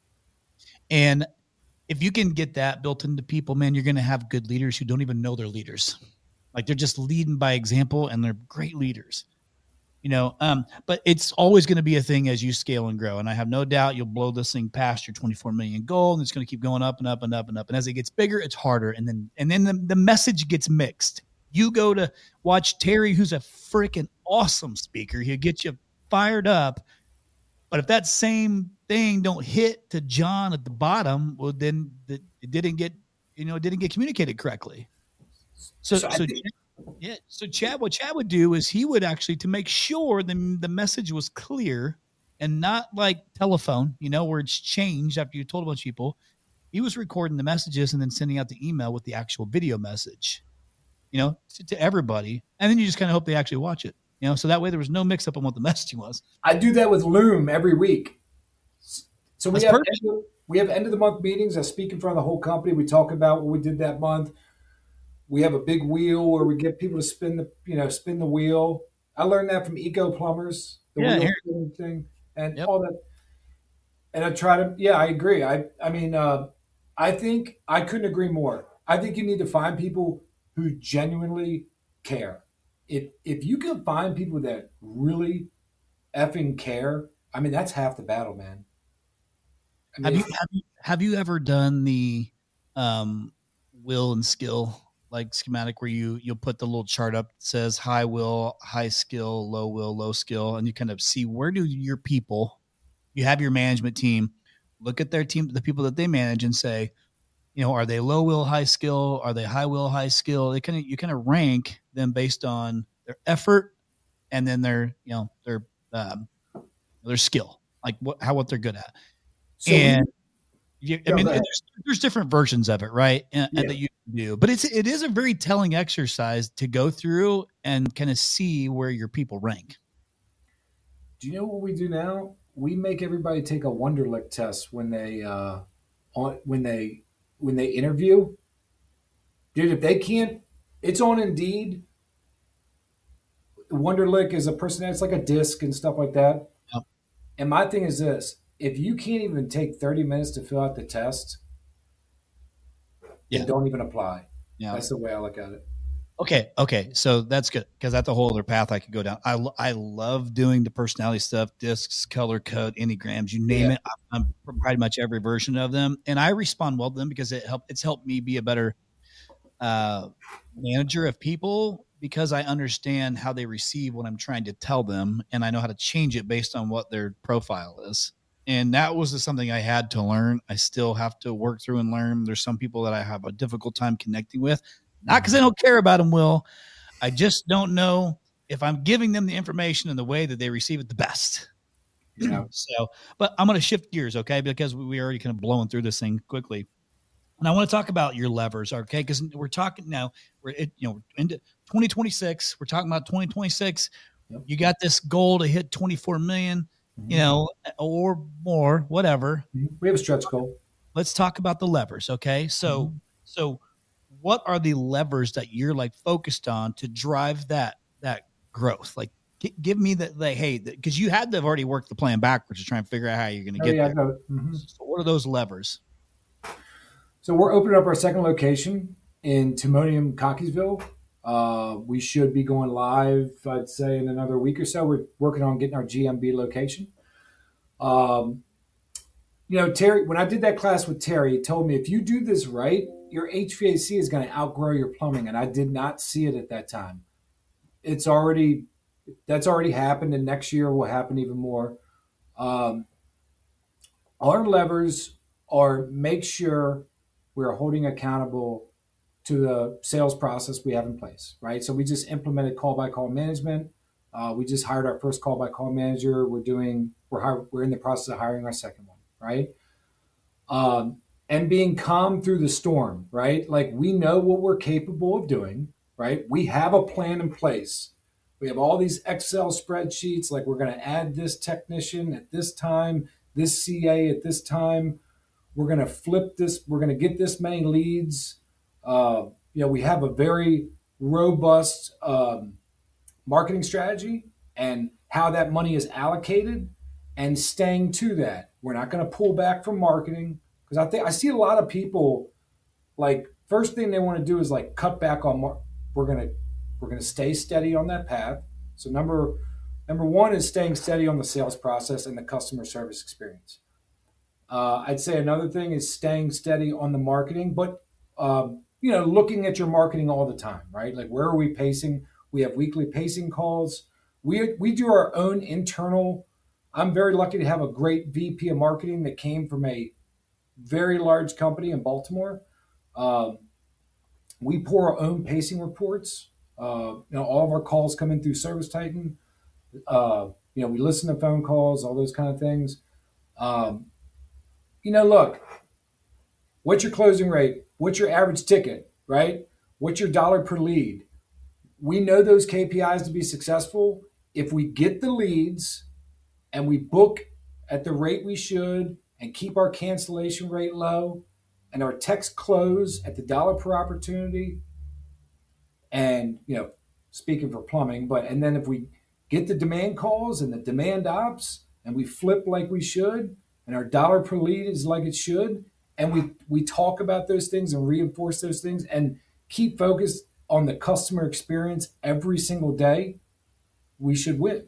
And if you can get that built into people, man, you're going to have good leaders who don't even know they're leaders. Like they're just leading by example and they're great leaders. You know, um, but it's always going to be a thing as you scale and grow. And I have no doubt you'll blow this thing past your twenty-four million goal, and it's going to keep going up and up and up and up. And as it gets bigger, it's harder. And then, and then the, the message gets mixed. You go to watch Terry, who's a freaking awesome speaker. He'll get you fired up. But if that same thing don't hit to John at the bottom, well, then the, it didn't get, you know, it didn't get communicated correctly. So, so, so think, Yeah. So Chad, what Chad would do is he would actually, to make sure the, the message was clear and not like telephone, you know, where it's changed after you told a bunch of people. He was recording the messages and then sending out the email with the actual video message, you know, to, to everybody. And then you just kind of hope they actually watch it, you know, so that way there was no mix up on what the messaging was. I do that with Loom every week. So we That's have perfect. end of, we have end of the month meetings. I speak in front of the whole company. We talk about what we did that month. We have a big wheel where we get people to spin the you know spin the wheel. I learned that from Eco Plumbers, the Yeah. wheel Here. spinning thing, and Yep. all that. And I try to yeah, I agree. I I mean, uh, I think I couldn't agree more. I think you need to find people who genuinely care. If if you can find people that really effing care, I mean, that's half the battle, man. I Have mean, you, have you, have you ever done the, um, will and skill like schematic where you, you'll put the little chart up that says high will, high skill, low will, low skill, and you kind of see where do your people, you have your management team, look at their team, the people that they manage and say, you know, are they low will, high skill? Are they high will, high skill? They kind of, you kind of rank them based on their effort and then their, you know, their, um, their skill, like what, how, what they're good at. so we And you, I no, mean, go ahead. there's, there's different versions of it, right? And, Yeah. and that you can do, but it's, it is a very telling exercise to go through and kind of see where your people rank. Do you know what we do now? We make everybody take a Wonderlic test when they uh, on when they when they interview. Dude, if they can't, it's on Indeed. Wonderlic is a person that's like a disc and stuff like that. Yep. And my thing is this: if you can't even take thirty minutes to fill out the test, Yeah. then don't even apply. Yeah. That's the way I look at it. Okay. Okay. So that's good because that's a whole other path I could go down. I, lo- I love doing the personality stuff, discs, color code, Enneagrams, you name Yeah. it. I'm, I'm pretty much every version of them. And I respond well to them because it helped, it's helped me be a better uh, manager of people because I understand how they receive what I'm trying to tell them. And I know how to change it based on what their profile is. And that was something I had to learn. I still have to work through and learn. There's some people that I have a difficult time connecting with. Not because I don't care about them, Will. I just don't know if I'm giving them the information in the way that they receive it the best. Yeah. So, but I'm going to shift gears, okay? Because we already kind of blowing through this thing quickly. And I want to talk about your levers, okay? Because we're talking now, we're it, you know into twenty twenty-six. We're talking about twenty twenty-six. Yep. You got this goal to hit twenty-four million, Mhm. you know, or more, whatever. We have a stretch goal. Let's talk about the levers, okay? So, Mhm. so what are the levers that you're like focused on to drive that that growth? Like, g- give me the, the hey, because you had to have already worked the plan backwards to try and figure out how you're going to Oh get yeah, there. no. Mhm. So what are those levers? So we're opening up our second location in Timonium, Cockeysville. Uh, we should be going live, I'd say, in another week or so. We're working on getting our G M B location. Um, you know, Terry, when I did that class with Terry, he told me if you do this right, your H V A C is going to outgrow your plumbing. And I did not see it at that time. It's already, that's already happened. And next year will happen even more. Um, our levers are make sure we're holding accountable to the sales process we have in place, right? So we just implemented call by call management. Uh, we just hired our first call by call manager. We're doing, we're hire, we're in the process of hiring our second one, right? Um, and being calm through the storm, right? Like we know what we're capable of doing, right? We have a plan in place. We have all these Excel spreadsheets, like we're going to add this technician at this time, this C A at this time. We're going to flip this. We're going to get this many leads. Uh, you know, we have a very robust um, marketing strategy and how that money is allocated and staying to that. We're not going to pull back from marketing because I think I see a lot of people like first thing they want to do is like cut back on mar- we're going to we're going to stay steady on that path. So number number one is staying steady on the sales process and the customer service experience. Uh, I'd say another thing is staying steady on the marketing, but um, you know, looking at your marketing all the time, right? Like where are we pacing? We have weekly pacing calls. We we do our own internal. I'm very lucky to have a great V P of marketing that came from a very large company in Baltimore. Um, we pour our own pacing reports Uh, you know, all of our calls come in through Service Titan. Uh, you know, we listen to phone calls, all those kind of things. Um, you know, look, what's your closing rate? What's your average ticket, right? What's your dollar per lead? We know those K P Is to be successful. If we get the leads and we book at the rate we should and keep our cancellation rate low and our text close at the dollar per opportunity, and, you know, speaking for plumbing, but, and then if we get the demand calls and the demand ops and we flip like we should and our dollar per lead is like it should, and we, we talk about those things and reinforce those things and keep focused on the customer experience every single day, we should win.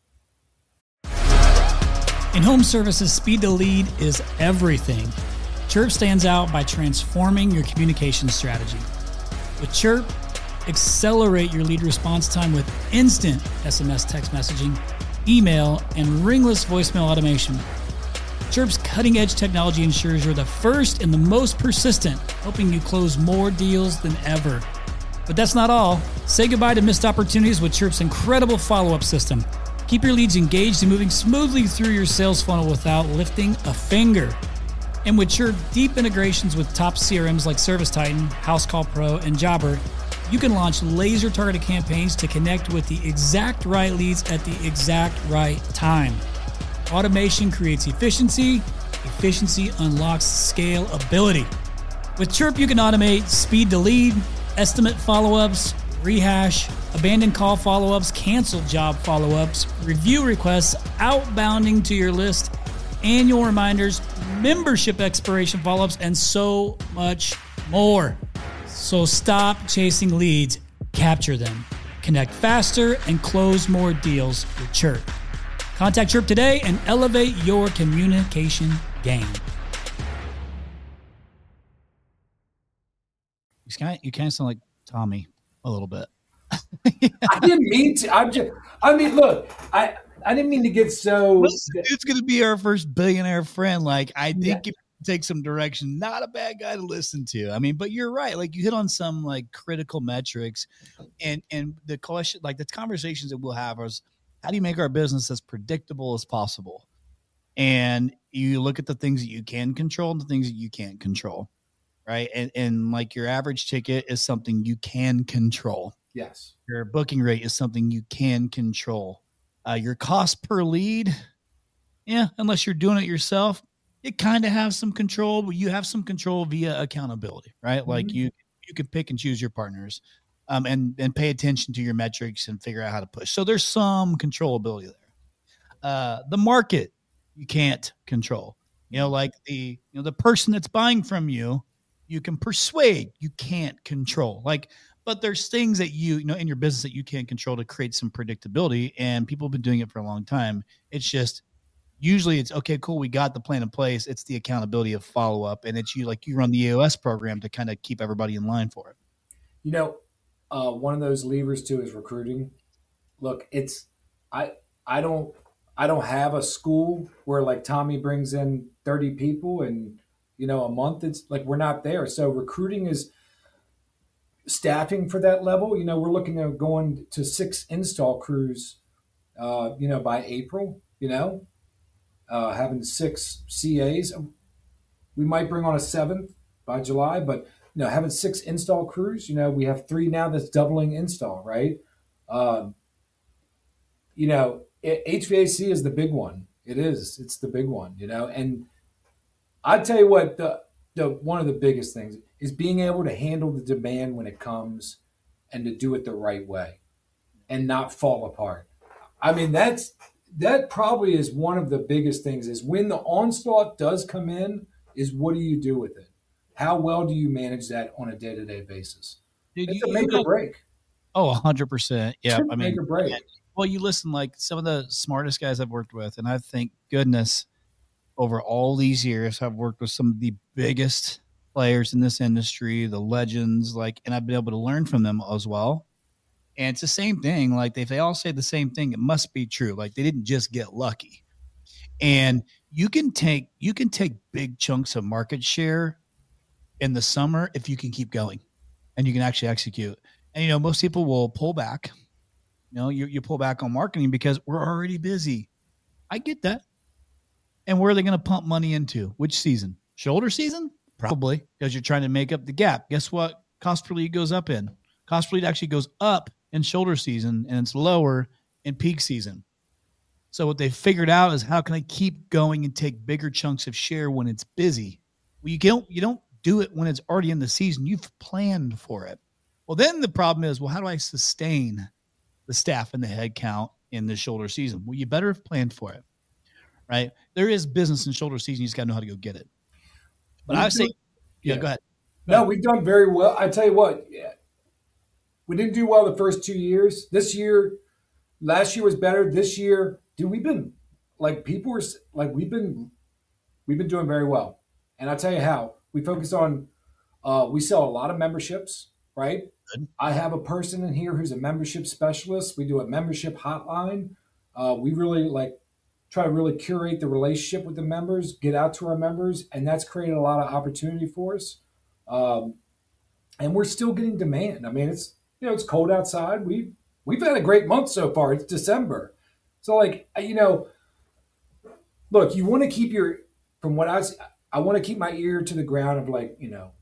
In home services, speed to lead is everything. Chirp stands out by transforming your communication strategy. With Chirp, accelerate your lead response time with instant S M S text messaging, email, and ringless voicemail automation. Chirp's cutting-edge technology ensures you're the first and the most persistent, helping you close more deals than ever. But that's not all. Say goodbye to missed opportunities with Chirp's incredible follow-up system. Keep your leads engaged and moving smoothly through your sales funnel without lifting a finger. And with Chirp deep integrations with top C R Ms like Service Titan, House Call Pro, and Jobber, you can launch laser-targeted campaigns to connect with the exact right leads at the exact right time. Automation creates efficiency. Efficiency unlocks scalability. With Chirp, you can automate speed to lead, estimate follow-ups, rehash, abandoned call follow-ups, canceled job follow-ups, review requests, outbounding to your list, annual reminders, membership expiration follow-ups, and so much more. So stop chasing leads, capture them, connect faster, and close more deals with Chirp. Contact Chirp today and elevate your communication game. You kind of, you kind of sound like Tommy a little bit. I didn't mean to. I'm just. I mean, look. I I didn't mean to get so. Listen, it's going to be our first billionaire friend. Like, I think Yeah. if you take some direction, not a bad guy to listen to. I mean, but you're right. Like, you hit on some like critical metrics, and and the question, like the conversations that we'll have is, how do you make our business as predictable as possible? And you look at the things that you can control and the things that you can't control, right? And and like your average ticket is something you can control. Yes. Your booking rate is something you can control. Uh, your cost per lead, yeah, unless you're doing it yourself, it kind of has some control, but you have some control via accountability, right? Mm-hmm. Like you you can pick and choose your partners, um, and and pay attention to your metrics and figure out how to push. So there's some controllability there. Uh, the market you can't control. You know, like the you know the person that's buying from you, you can persuade. You can't control. Like. But there's things that you, you know, in your business that you can control to create some predictability, and people have been doing it for a long time. It's just usually it's okay, cool. We got the plan in place. It's the accountability of follow up, and it's you like you run the E O S program to kind of keep everybody in line for it. You know, uh, one of those levers too is recruiting. Look, it's I I don't I don't have a school where like Tommy brings in thirty people and you know a month. It's like we're not there. So recruiting is. Staffing for that level, you know, we're looking at going to six install crews, uh, you know, by April, you know, uh, having six C As. We might bring on a seventh by July, but, you know, having six install crews, you know, we have three now that's doubling install, right? Um, you know, H V A C is the big one. It is. It's the big one, you know, and I tell you what, the, the one of the biggest things is being able to handle the demand when it comes and to do it the right way and not fall apart. I mean, that's that probably is one of the biggest things is when the onslaught does come in is what do you do with it? How well do you manage that on a day-to-day basis? Dude, it's you, a make you or break. Oh, one hundred percent. Yeah. I mean, make or break. Well, you listen, like some of the smartest guys I've worked with, and I thank goodness over all these years, I've worked with some of the biggest players in this industry, the legends, like, and I've been able to learn from them as well. And it's the same thing. Like if they all say the same thing, it must be true. Like they didn't just get lucky. And you can take, you can take big chunks of market share in the summer if you can keep going and you can actually execute. And, you know, most people will pull back. You know, you, you pull back on marketing because we're already busy. I get that. And where are they going to pump money into? Which season? Shoulder season? Probably, because you're trying to make up the gap. Guess what? Cost per lead goes up in. Cost per lead actually goes up in shoulder season, and it's lower in peak season. So what they figured out is, how can I keep going and take bigger chunks of share when it's busy? Well, you don't, you don't do it when it's already in the season. You've planned for it. Well, then the problem is, well, how do I sustain the staff and the head count in the shoulder season? Well, you better have planned for it, right? There is business in shoulder season. You just got to know how to go get it. But I say, yeah, yeah, go ahead. Go no, ahead. We've done very well. I tell you what, yeah, we didn't do well the first two years. This year, last year was better. This year, dude, we've been like people were like we've been we've been doing very well. And I'll tell you how. We focus on uh, we sell a lot of memberships, right? Good. I have a person in here who's a membership specialist. We do a membership hotline. Uh, we really like try to really curate the relationship with the members, get out to our members, and that's created a lot of opportunity for us. Um, and we're still getting demand. I mean, it's you know it's cold outside. We we've had a great month so far. It's December, so like you know, look, you want to keep your from what I I want to keep my ear to the ground of like you know.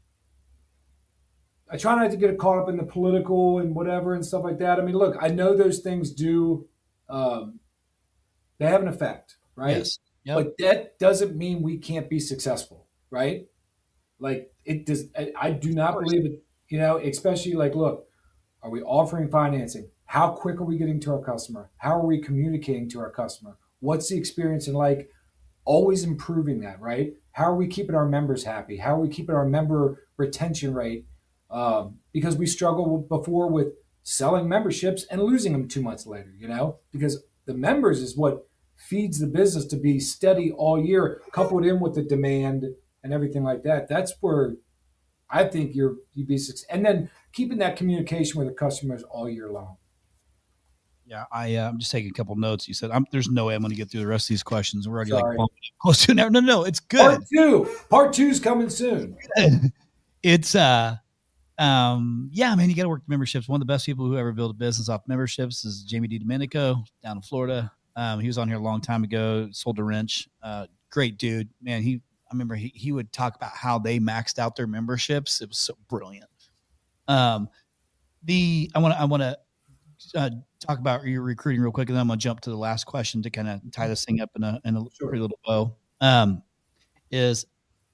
I try not to get caught up in the political and whatever and stuff like that. I mean, look, I know those things do, um, they have an effect, right? Yes. Yep. But that doesn't mean we can't be successful, right? Like it does. I, I do not believe it, you know, especially like, look, are we offering financing? How quick are we getting to our customer? How are we communicating to our customer? What's the experience and like always improving that, right? How are we keeping our members happy? How are we keeping our member retention rate? Um, because we struggled before with selling memberships and losing them two months later, you know, because the members is what feeds the business to be steady all year, coupled in with the demand and everything like that. That's where I think you're, you'd be successful. And then keeping that communication with the customers all year long. Yeah, I, uh, I'm just taking a couple notes. You said, I'm, there's no way I'm going to get through the rest of these questions. We're already Sorry. like close to an hour. No, no, it's good. Part two. Part two is coming soon. It's, uh, Um, yeah, man, you got to work the memberships. One of the best people who ever built a business off memberships is Jamie DiDomenico down in Florida. Um, he was on here a long time ago, sold a wrench. Uh, great dude, man. He, I remember he, he would talk about how they maxed out their memberships. It was so brilliant. Um, the, I want to, I want to, uh, talk about your recruiting real quick. And then I'm going to jump to the last question to kind of tie this thing up in a, in a Sure. pretty little bow. Um, is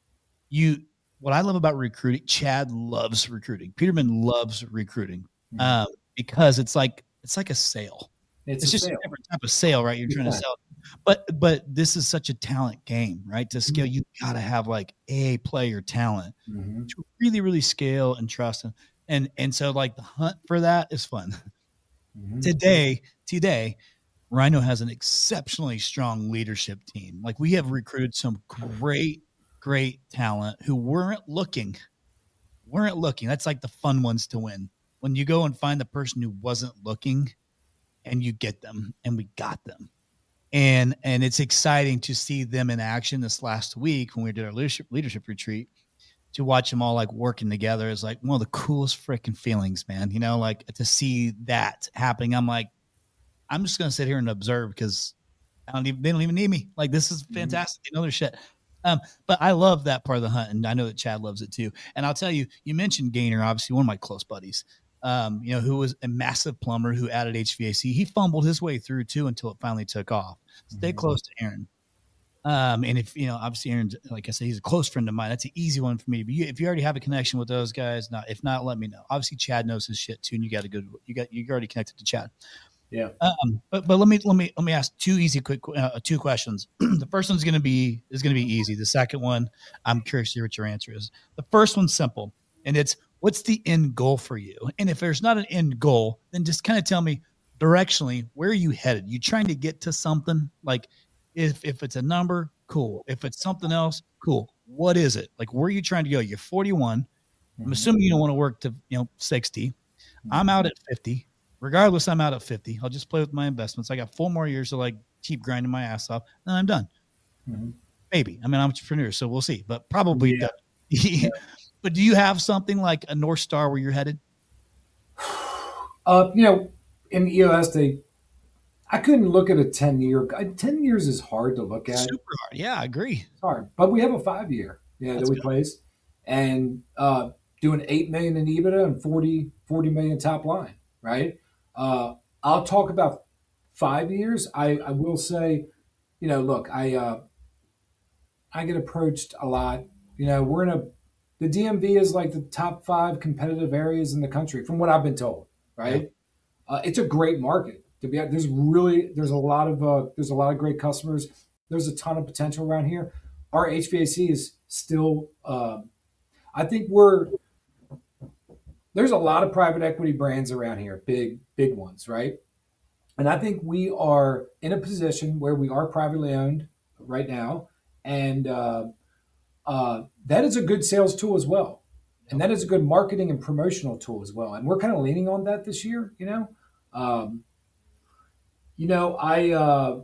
you, what I love about recruiting, Chad loves recruiting. Peterman loves recruiting mm-hmm. um, because it's like it's like a sale. It's, it's a just sale. a different type of sale, right? You're It's trying fine. to sell, but but this is such a talent game, right? To scale, mm-hmm. you got to have like a player talent mm-hmm. to really really scale and trust them. And and so like the hunt for that is fun. Mm-hmm. Today, today, Rhino has an exceptionally strong leadership team. Like we have recruited some great. great talent who weren't looking, weren't looking. That's like the fun ones to win. When you go and find the person who wasn't looking and you get them, and we got them. And, and it's exciting to see them in action this last week when we did our leadership, leadership retreat, to watch them all like working together is like one of the coolest freaking feelings, man. You know, like to see that happening. I'm like, I'm just going to sit here and observe because I don't even, they don't even need me. Like, this is fantastic. Mm-hmm. They know their shit. Um, but I love that part of the hunt, and I know that Chad loves it too. And I'll tell you, you mentioned Gainer, obviously one of my close buddies, um, you know, who was a massive plumber who added H V A C. He fumbled his way through too until it finally took off. Stay mm-hmm. close to Aaron. Um, and if, you know, obviously Aaron's, like I said, he's a close friend of mine. That's an easy one for me. But you, if you already have a connection with those guys, not, if not, let me know. Obviously Chad knows his shit too. And you got to go, you got, you already connected to Chad. Yeah. Um, but, but let me, let me, let me ask two easy, quick, uh, two questions. The first one's going to be, is going to be easy. The second one, I'm curious to hear what your answer is. The first one's simple, and it's, what's the end goal for you? And if there's not an end goal, then just kind of tell me directionally, where are you headed? You trying to get to something? Like if, if it's a number, cool. If it's something else, cool. What is it? Like, where are you trying to go? You're forty-one. Mm-hmm. I'm assuming you don't want to work to, you know, sixty. Mm-hmm. I'm out at fifty. Regardless, I'm out at fifty. I'll just play with my investments. I got four more years to like keep grinding my ass off, and I'm done. Mm-hmm. Maybe. I mean, I'm an entrepreneur, so we'll see. But probably. Yeah. Yeah. But do you have something like a North Star where you're headed? Uh, you know, in E O S, they I couldn't look at a ten year. Ten years is hard to look at. Super hard. Yeah, I agree. It's hard, but we have a five year, you know, That's that we good. placed, and uh, doing eight million in EBITDA and forty, forty million top line, right? Uh, I'll talk about five years. I, I will say, you know, look, I uh, I get approached a lot. You know, we're in a the D M V is like the top five competitive areas in the country, from what I've been told, right? Uh, it's a great market to be. There's really there's a lot of uh, there's a lot of great customers. There's a ton of potential around here. Our H V A C is still. Uh, I think we're there's a lot of private equity brands around here, big big ones, right? And I think we are in a position where we are privately owned right now, and uh, uh, that is a good sales tool as well, and that is a good marketing and promotional tool as well. And we're kind of leaning on that this year, you know. Um, You know, I uh,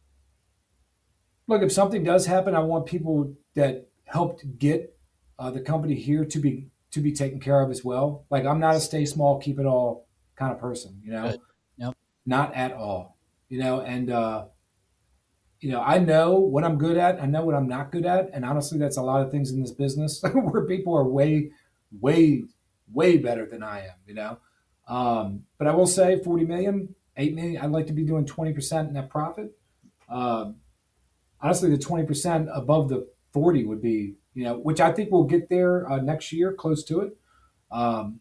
look, if something does happen, I want people that helped get uh, the company here to be to be taken care of as well. Like, I'm not a stay small, keep it all kind of person, you know, Good. Yep. not at all, you know. And uh, you know, I know what I'm good at, I know what I'm not good at, and honestly, that's a lot of things in this business where people are way, way, way better than I am, you know. Um, but I will say, forty million, eight million. I'd like to be doing twenty percent net profit. Um, honestly, the twenty percent above the forty would be, you know, which I think we'll get there uh, next year, close to it. Um,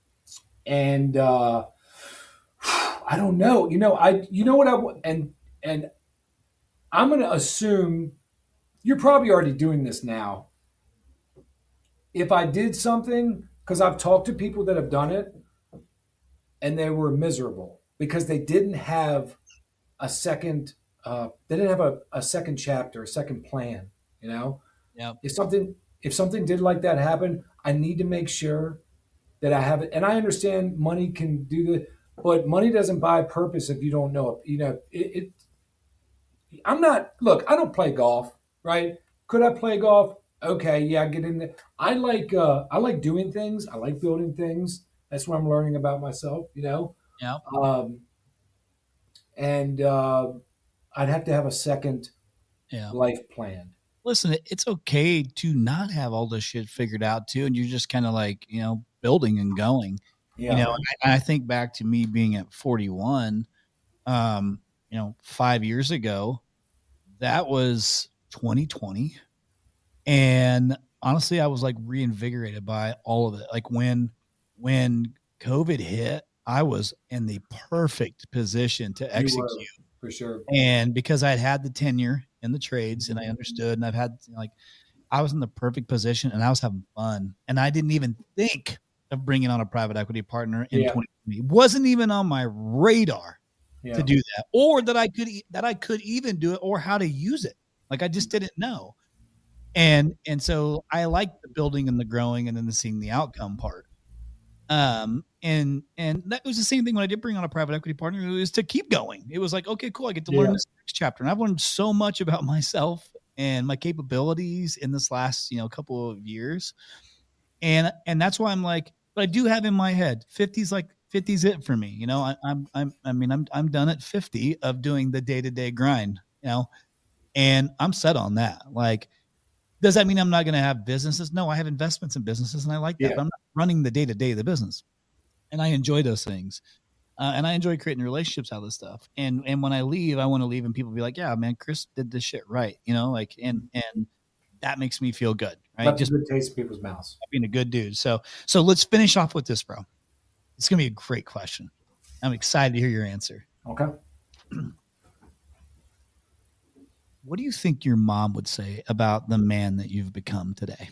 and uh, I don't know, you know, I, you know what I, and, and I'm going to assume you're probably already doing this now. If I did something, because I've talked to people that have done it and they were miserable because they didn't have a second, uh, they didn't have a, a second chapter, a second plan, you know? Yeah. If something, if something did like that happen, I need to make sure that I have it. And I understand money can do the, but money doesn't buy purpose if you don't know it. You know, it, it I'm not, look, I don't play golf, right? Could I play golf? Okay, yeah, get in there. I like, uh, I like doing things. I like building things. That's what I'm learning about myself, you know? Yeah. Um, and uh, I'd have to have a second Yeah. life planned. Listen, it's okay to not have all this shit figured out too, and you're just kind of like, you know, building and going. Yeah. You know, I, I think back to me being at forty-one, um, you know, five years ago, that was twenty twenty. And honestly, I was like reinvigorated by all of it. Like when, when COVID hit, I was in the perfect position to execute. For sure. And because I'd had the tenure in the trades and I understood, and I've had like, I was in the perfect position and I was having fun. And I didn't even think of bringing on a private equity partner in Yeah. twenty twenty. It wasn't even on my radar Yeah. to do that, or that I could, that I could even do it, or how to use it. Like I just didn't know. And, and so I like the building and the growing and then the seeing the outcome part. Um, and, and that was the same thing when I did bring on a private equity partner. It was to keep going. It was like, okay, cool. I get to learn Yeah. this next chapter. And I've learned so much about myself and my capabilities in this last, you know, couple of years. And, and that's why I'm like, but I do have in my head, fifty's like fifty's it for me. You know, I, I'm, I'm, I mean, I'm, I'm done at fifty of doing the day-to-day grind, you know, and I'm set on that. Like, does that mean I'm not going to have businesses? No, I have investments in businesses and I like that, Yeah. but I'm not running the day-to-day of the business. And I enjoy those things. Uh, and I enjoy creating relationships out of this stuff. And, and when I leave, I want to leave and people be like, yeah, man, Chris did this shit right. You know, like, and, and that makes me feel good. Right. Left Just a good taste in people's mouths. being a good dude. So, so let's finish off with this, bro. It's going to be a great question. I'm excited to hear your answer. Okay. What do you think your mom would say about the man that you've become today?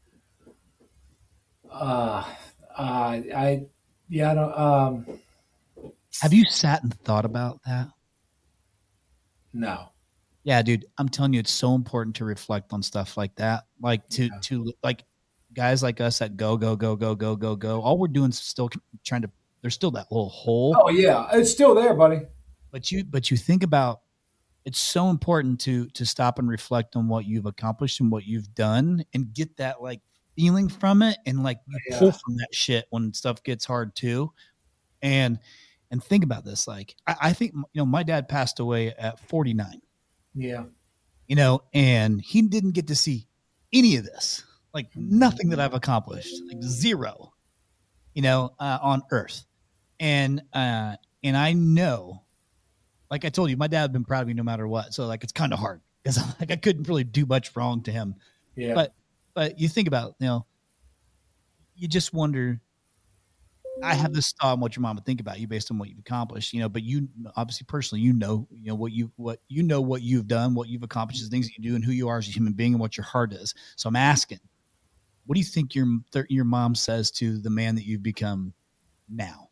Uh, uh, I, yeah, I don't, um, Have you sat and thought about that? no. Yeah, dude, I'm telling you, it's so important to reflect on stuff like that. Like to, Yeah. to like guys like us that go, go, go, go, go, go, go. All we're doing is still trying to, there's still that little hole. Oh yeah. It's still there, buddy. But you, but you think about, it's so important to, to stop and reflect on what you've accomplished and what you've done and get that like feeling from it. And like you Yeah. pull from that shit when stuff gets hard too. And, and think about this. Like, I, I think, you know, my dad passed away at forty-nine, Yeah. you know, and he didn't get to see any of this, like nothing that I've accomplished, like zero, you know, uh, on earth. And, uh, and I know, like I told you, my dad had been proud of me no matter what. So like, it's kind of hard because like I couldn't really do much wrong to him. Yeah. But, but you think about, you know, you just wonder, I have this thought on what your mom would think about you based on what you've accomplished, you know, but you obviously personally, you know, you know, what you, what, you know, what you've done, what you've accomplished, the things that you do and who you are as a human being and what your heart is. So I'm asking, what do you think your, your mom says to the man that you've become now?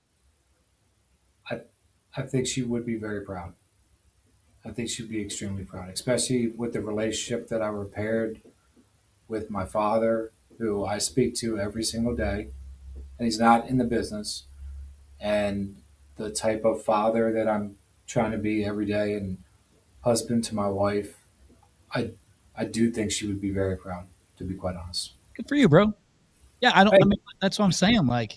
I, I think she would be very proud. I think she'd be extremely proud, especially with the relationship that I repaired with my father, who I speak to every single day, and he's not in the business, and the type of father that I'm trying to be every day and husband to my wife. I, I do think she would be very proud, to be quite honest. Good for you, bro. Yeah. I don't, Hey. I mean, that's what I'm saying. Like,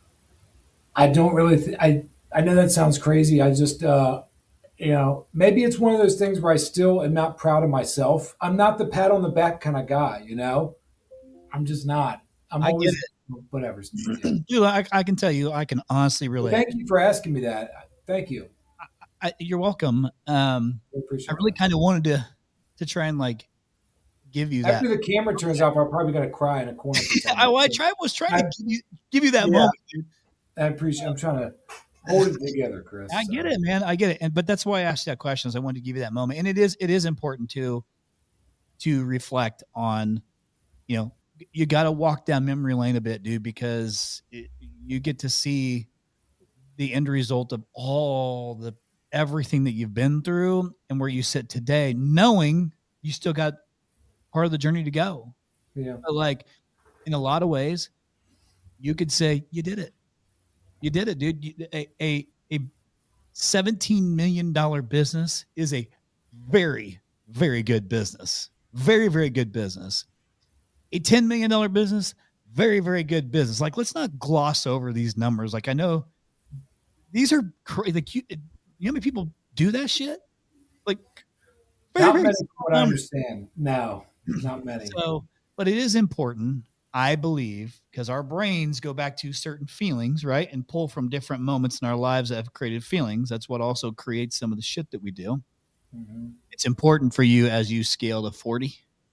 I don't really, th- I, I know that sounds crazy. I just, uh, you know, maybe it's one of those things where I still am not proud of myself. I'm not the pat on the back kind of guy, you know, I'm just not. I'm I always, get it. whatever. Dude, I, I can tell you, I can honestly relate. Thank you for asking me that. Thank you. I, you're welcome. Um, I appreciate I really that. kind of wanted to, to try and like give you that. After the camera turns off, I'm probably going to cry in a corner. I, well, I try, was trying I- to give you, give you that Yeah. moment, dude. I appreciate, I'm trying to hold it together, Chris. I so. get it, man. I get it. And, but that's why I asked you that question is I wanted to give you that moment. And it is, it is important to, to reflect on, you know, you got to walk down memory lane a bit, dude, because it, you get to see the end result of all the, everything that you've been through and where you sit today, knowing you still got part of the journey to go. Yeah. But like in a lot of ways, you could say you did it. You did it, dude. You, a, a, a seventeen million dollars business is a very, very good business. Very, very good business. A ten million dollars business, very, very good business. Like, let's not gloss over these numbers. Like, I know these are crazy. Like, you, you know how many people do that shit? Like, very, Not very many from what I numbers. understand. No, not many. So, but it is important, I believe, because our brains go back to certain feelings, right? And pull from different moments in our lives that have created feelings. That's what also creates some of the shit that we do. Mhm. It's important for you as you scale to forty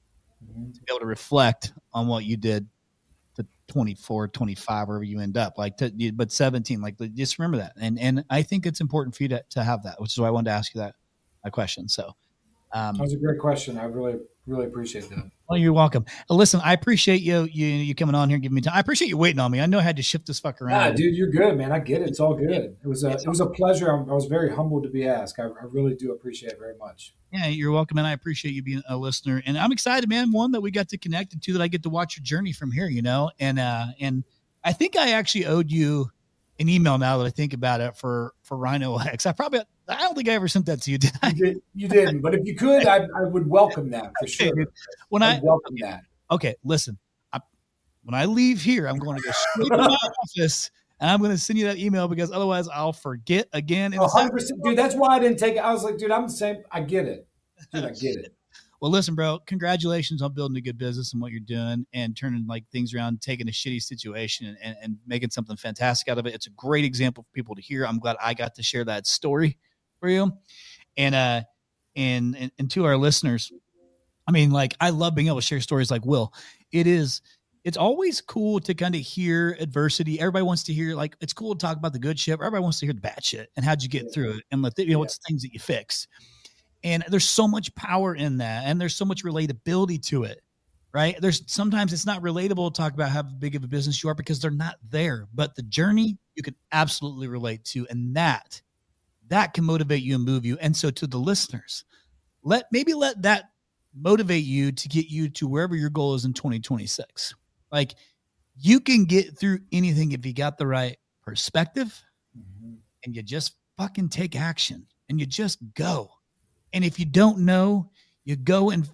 Mhm. to be able to reflect on what you did to twenty-four, twenty-five, wherever you end up. Like, to, but seventeen, like, just remember that. And and I think it's important for you to, to have that, which is why I wanted to ask you that, that question. So, um, That was a great question. I really, really appreciate that. well, you're welcome. Uh, Listen, I appreciate you, you, you coming on here and giving me time. I appreciate you waiting on me. I know I had to shift this fuck around. Nah, dude, you're good, man. I get it. It's all good. It was a, it was a pleasure. I was very humbled to be asked. I, I really do appreciate it very much. Yeah, you're welcome. And I appreciate you being a listener. And I'm excited, man. One, that we got to connect, and two, that I get to watch your journey from here, you know? And, uh, and I think I actually owed you an email now that I think about it for, for Rhino X. I probably, I don't think I ever sent that to you, did I? You, did, you didn't, but if you could, I, I would welcome that for Okay, sure. dude. When I'd I, welcome that. okay, listen, I, when I leave here, I'm going to go straight to my office and I'm going to send you that email because otherwise I'll forget again. And A it's not- hundred percent, dude. That's why I didn't take it. I was like, dude, I'm the same. I get it, dude. I get it. Well, listen, bro, congratulations on building a good business and what you're doing and turning like things around, taking a shitty situation and, and making something fantastic out of it. It's a great example for people to hear. I'm glad I got to share that story for you. And, uh, and, and, and to our listeners, I mean, like, I love being able to share stories like Will. It is, it's always cool to kind of hear adversity. Everybody wants to hear, like, it's cool to talk about the good shit. Everybody wants to hear the bad shit and how'd you get through it? And let the, you know, Yeah. what's the things that you fix. And there's so much power in that. And there's so much relatability to it, right? There's sometimes it's not relatable to talk about how big of a business you are because they're not there, but the journey you can absolutely relate to. And that, that can motivate you and move you. And so to the listeners, let, maybe let that motivate you to get you to wherever your goal is in twenty twenty-six. Like, you can get through anything if you got the right perspective Mhm. and you just fucking take action and you just go. And if you don't know, you go and to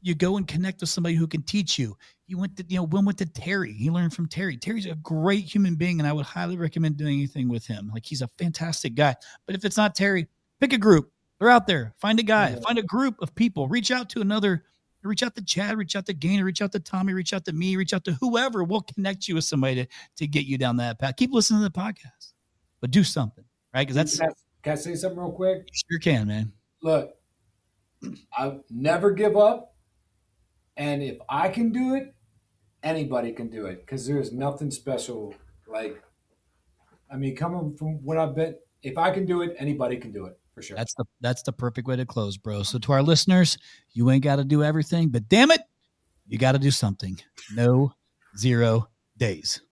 you go and connect with somebody who can teach you. You went to, you know, Will went to Terry. He learned from Terry. Terry's a great human being, and I would highly recommend doing anything with him. Like, he's a fantastic guy. But if it's not Terry, pick a group. They're out there. Find a guy. Yeah. Find a group of people. Reach out to another. Reach out to Chad. Reach out to Gainer. Reach out to Tommy. Reach out to me. Reach out to whoever will connect you with somebody to, to get you down that path. Keep listening to the podcast, but do something, right? Because that's Can I, can I say something real quick? Sure can, man. Look, I never give up, and if I can do it, anybody can do it, because there's nothing special. Like, I mean, coming from what I've been, if I can do it, anybody can do it, for sure. That's the that's the perfect way to close, bro. So to our listeners, you ain't got to do everything, but damn it, you got to do something. No zero days.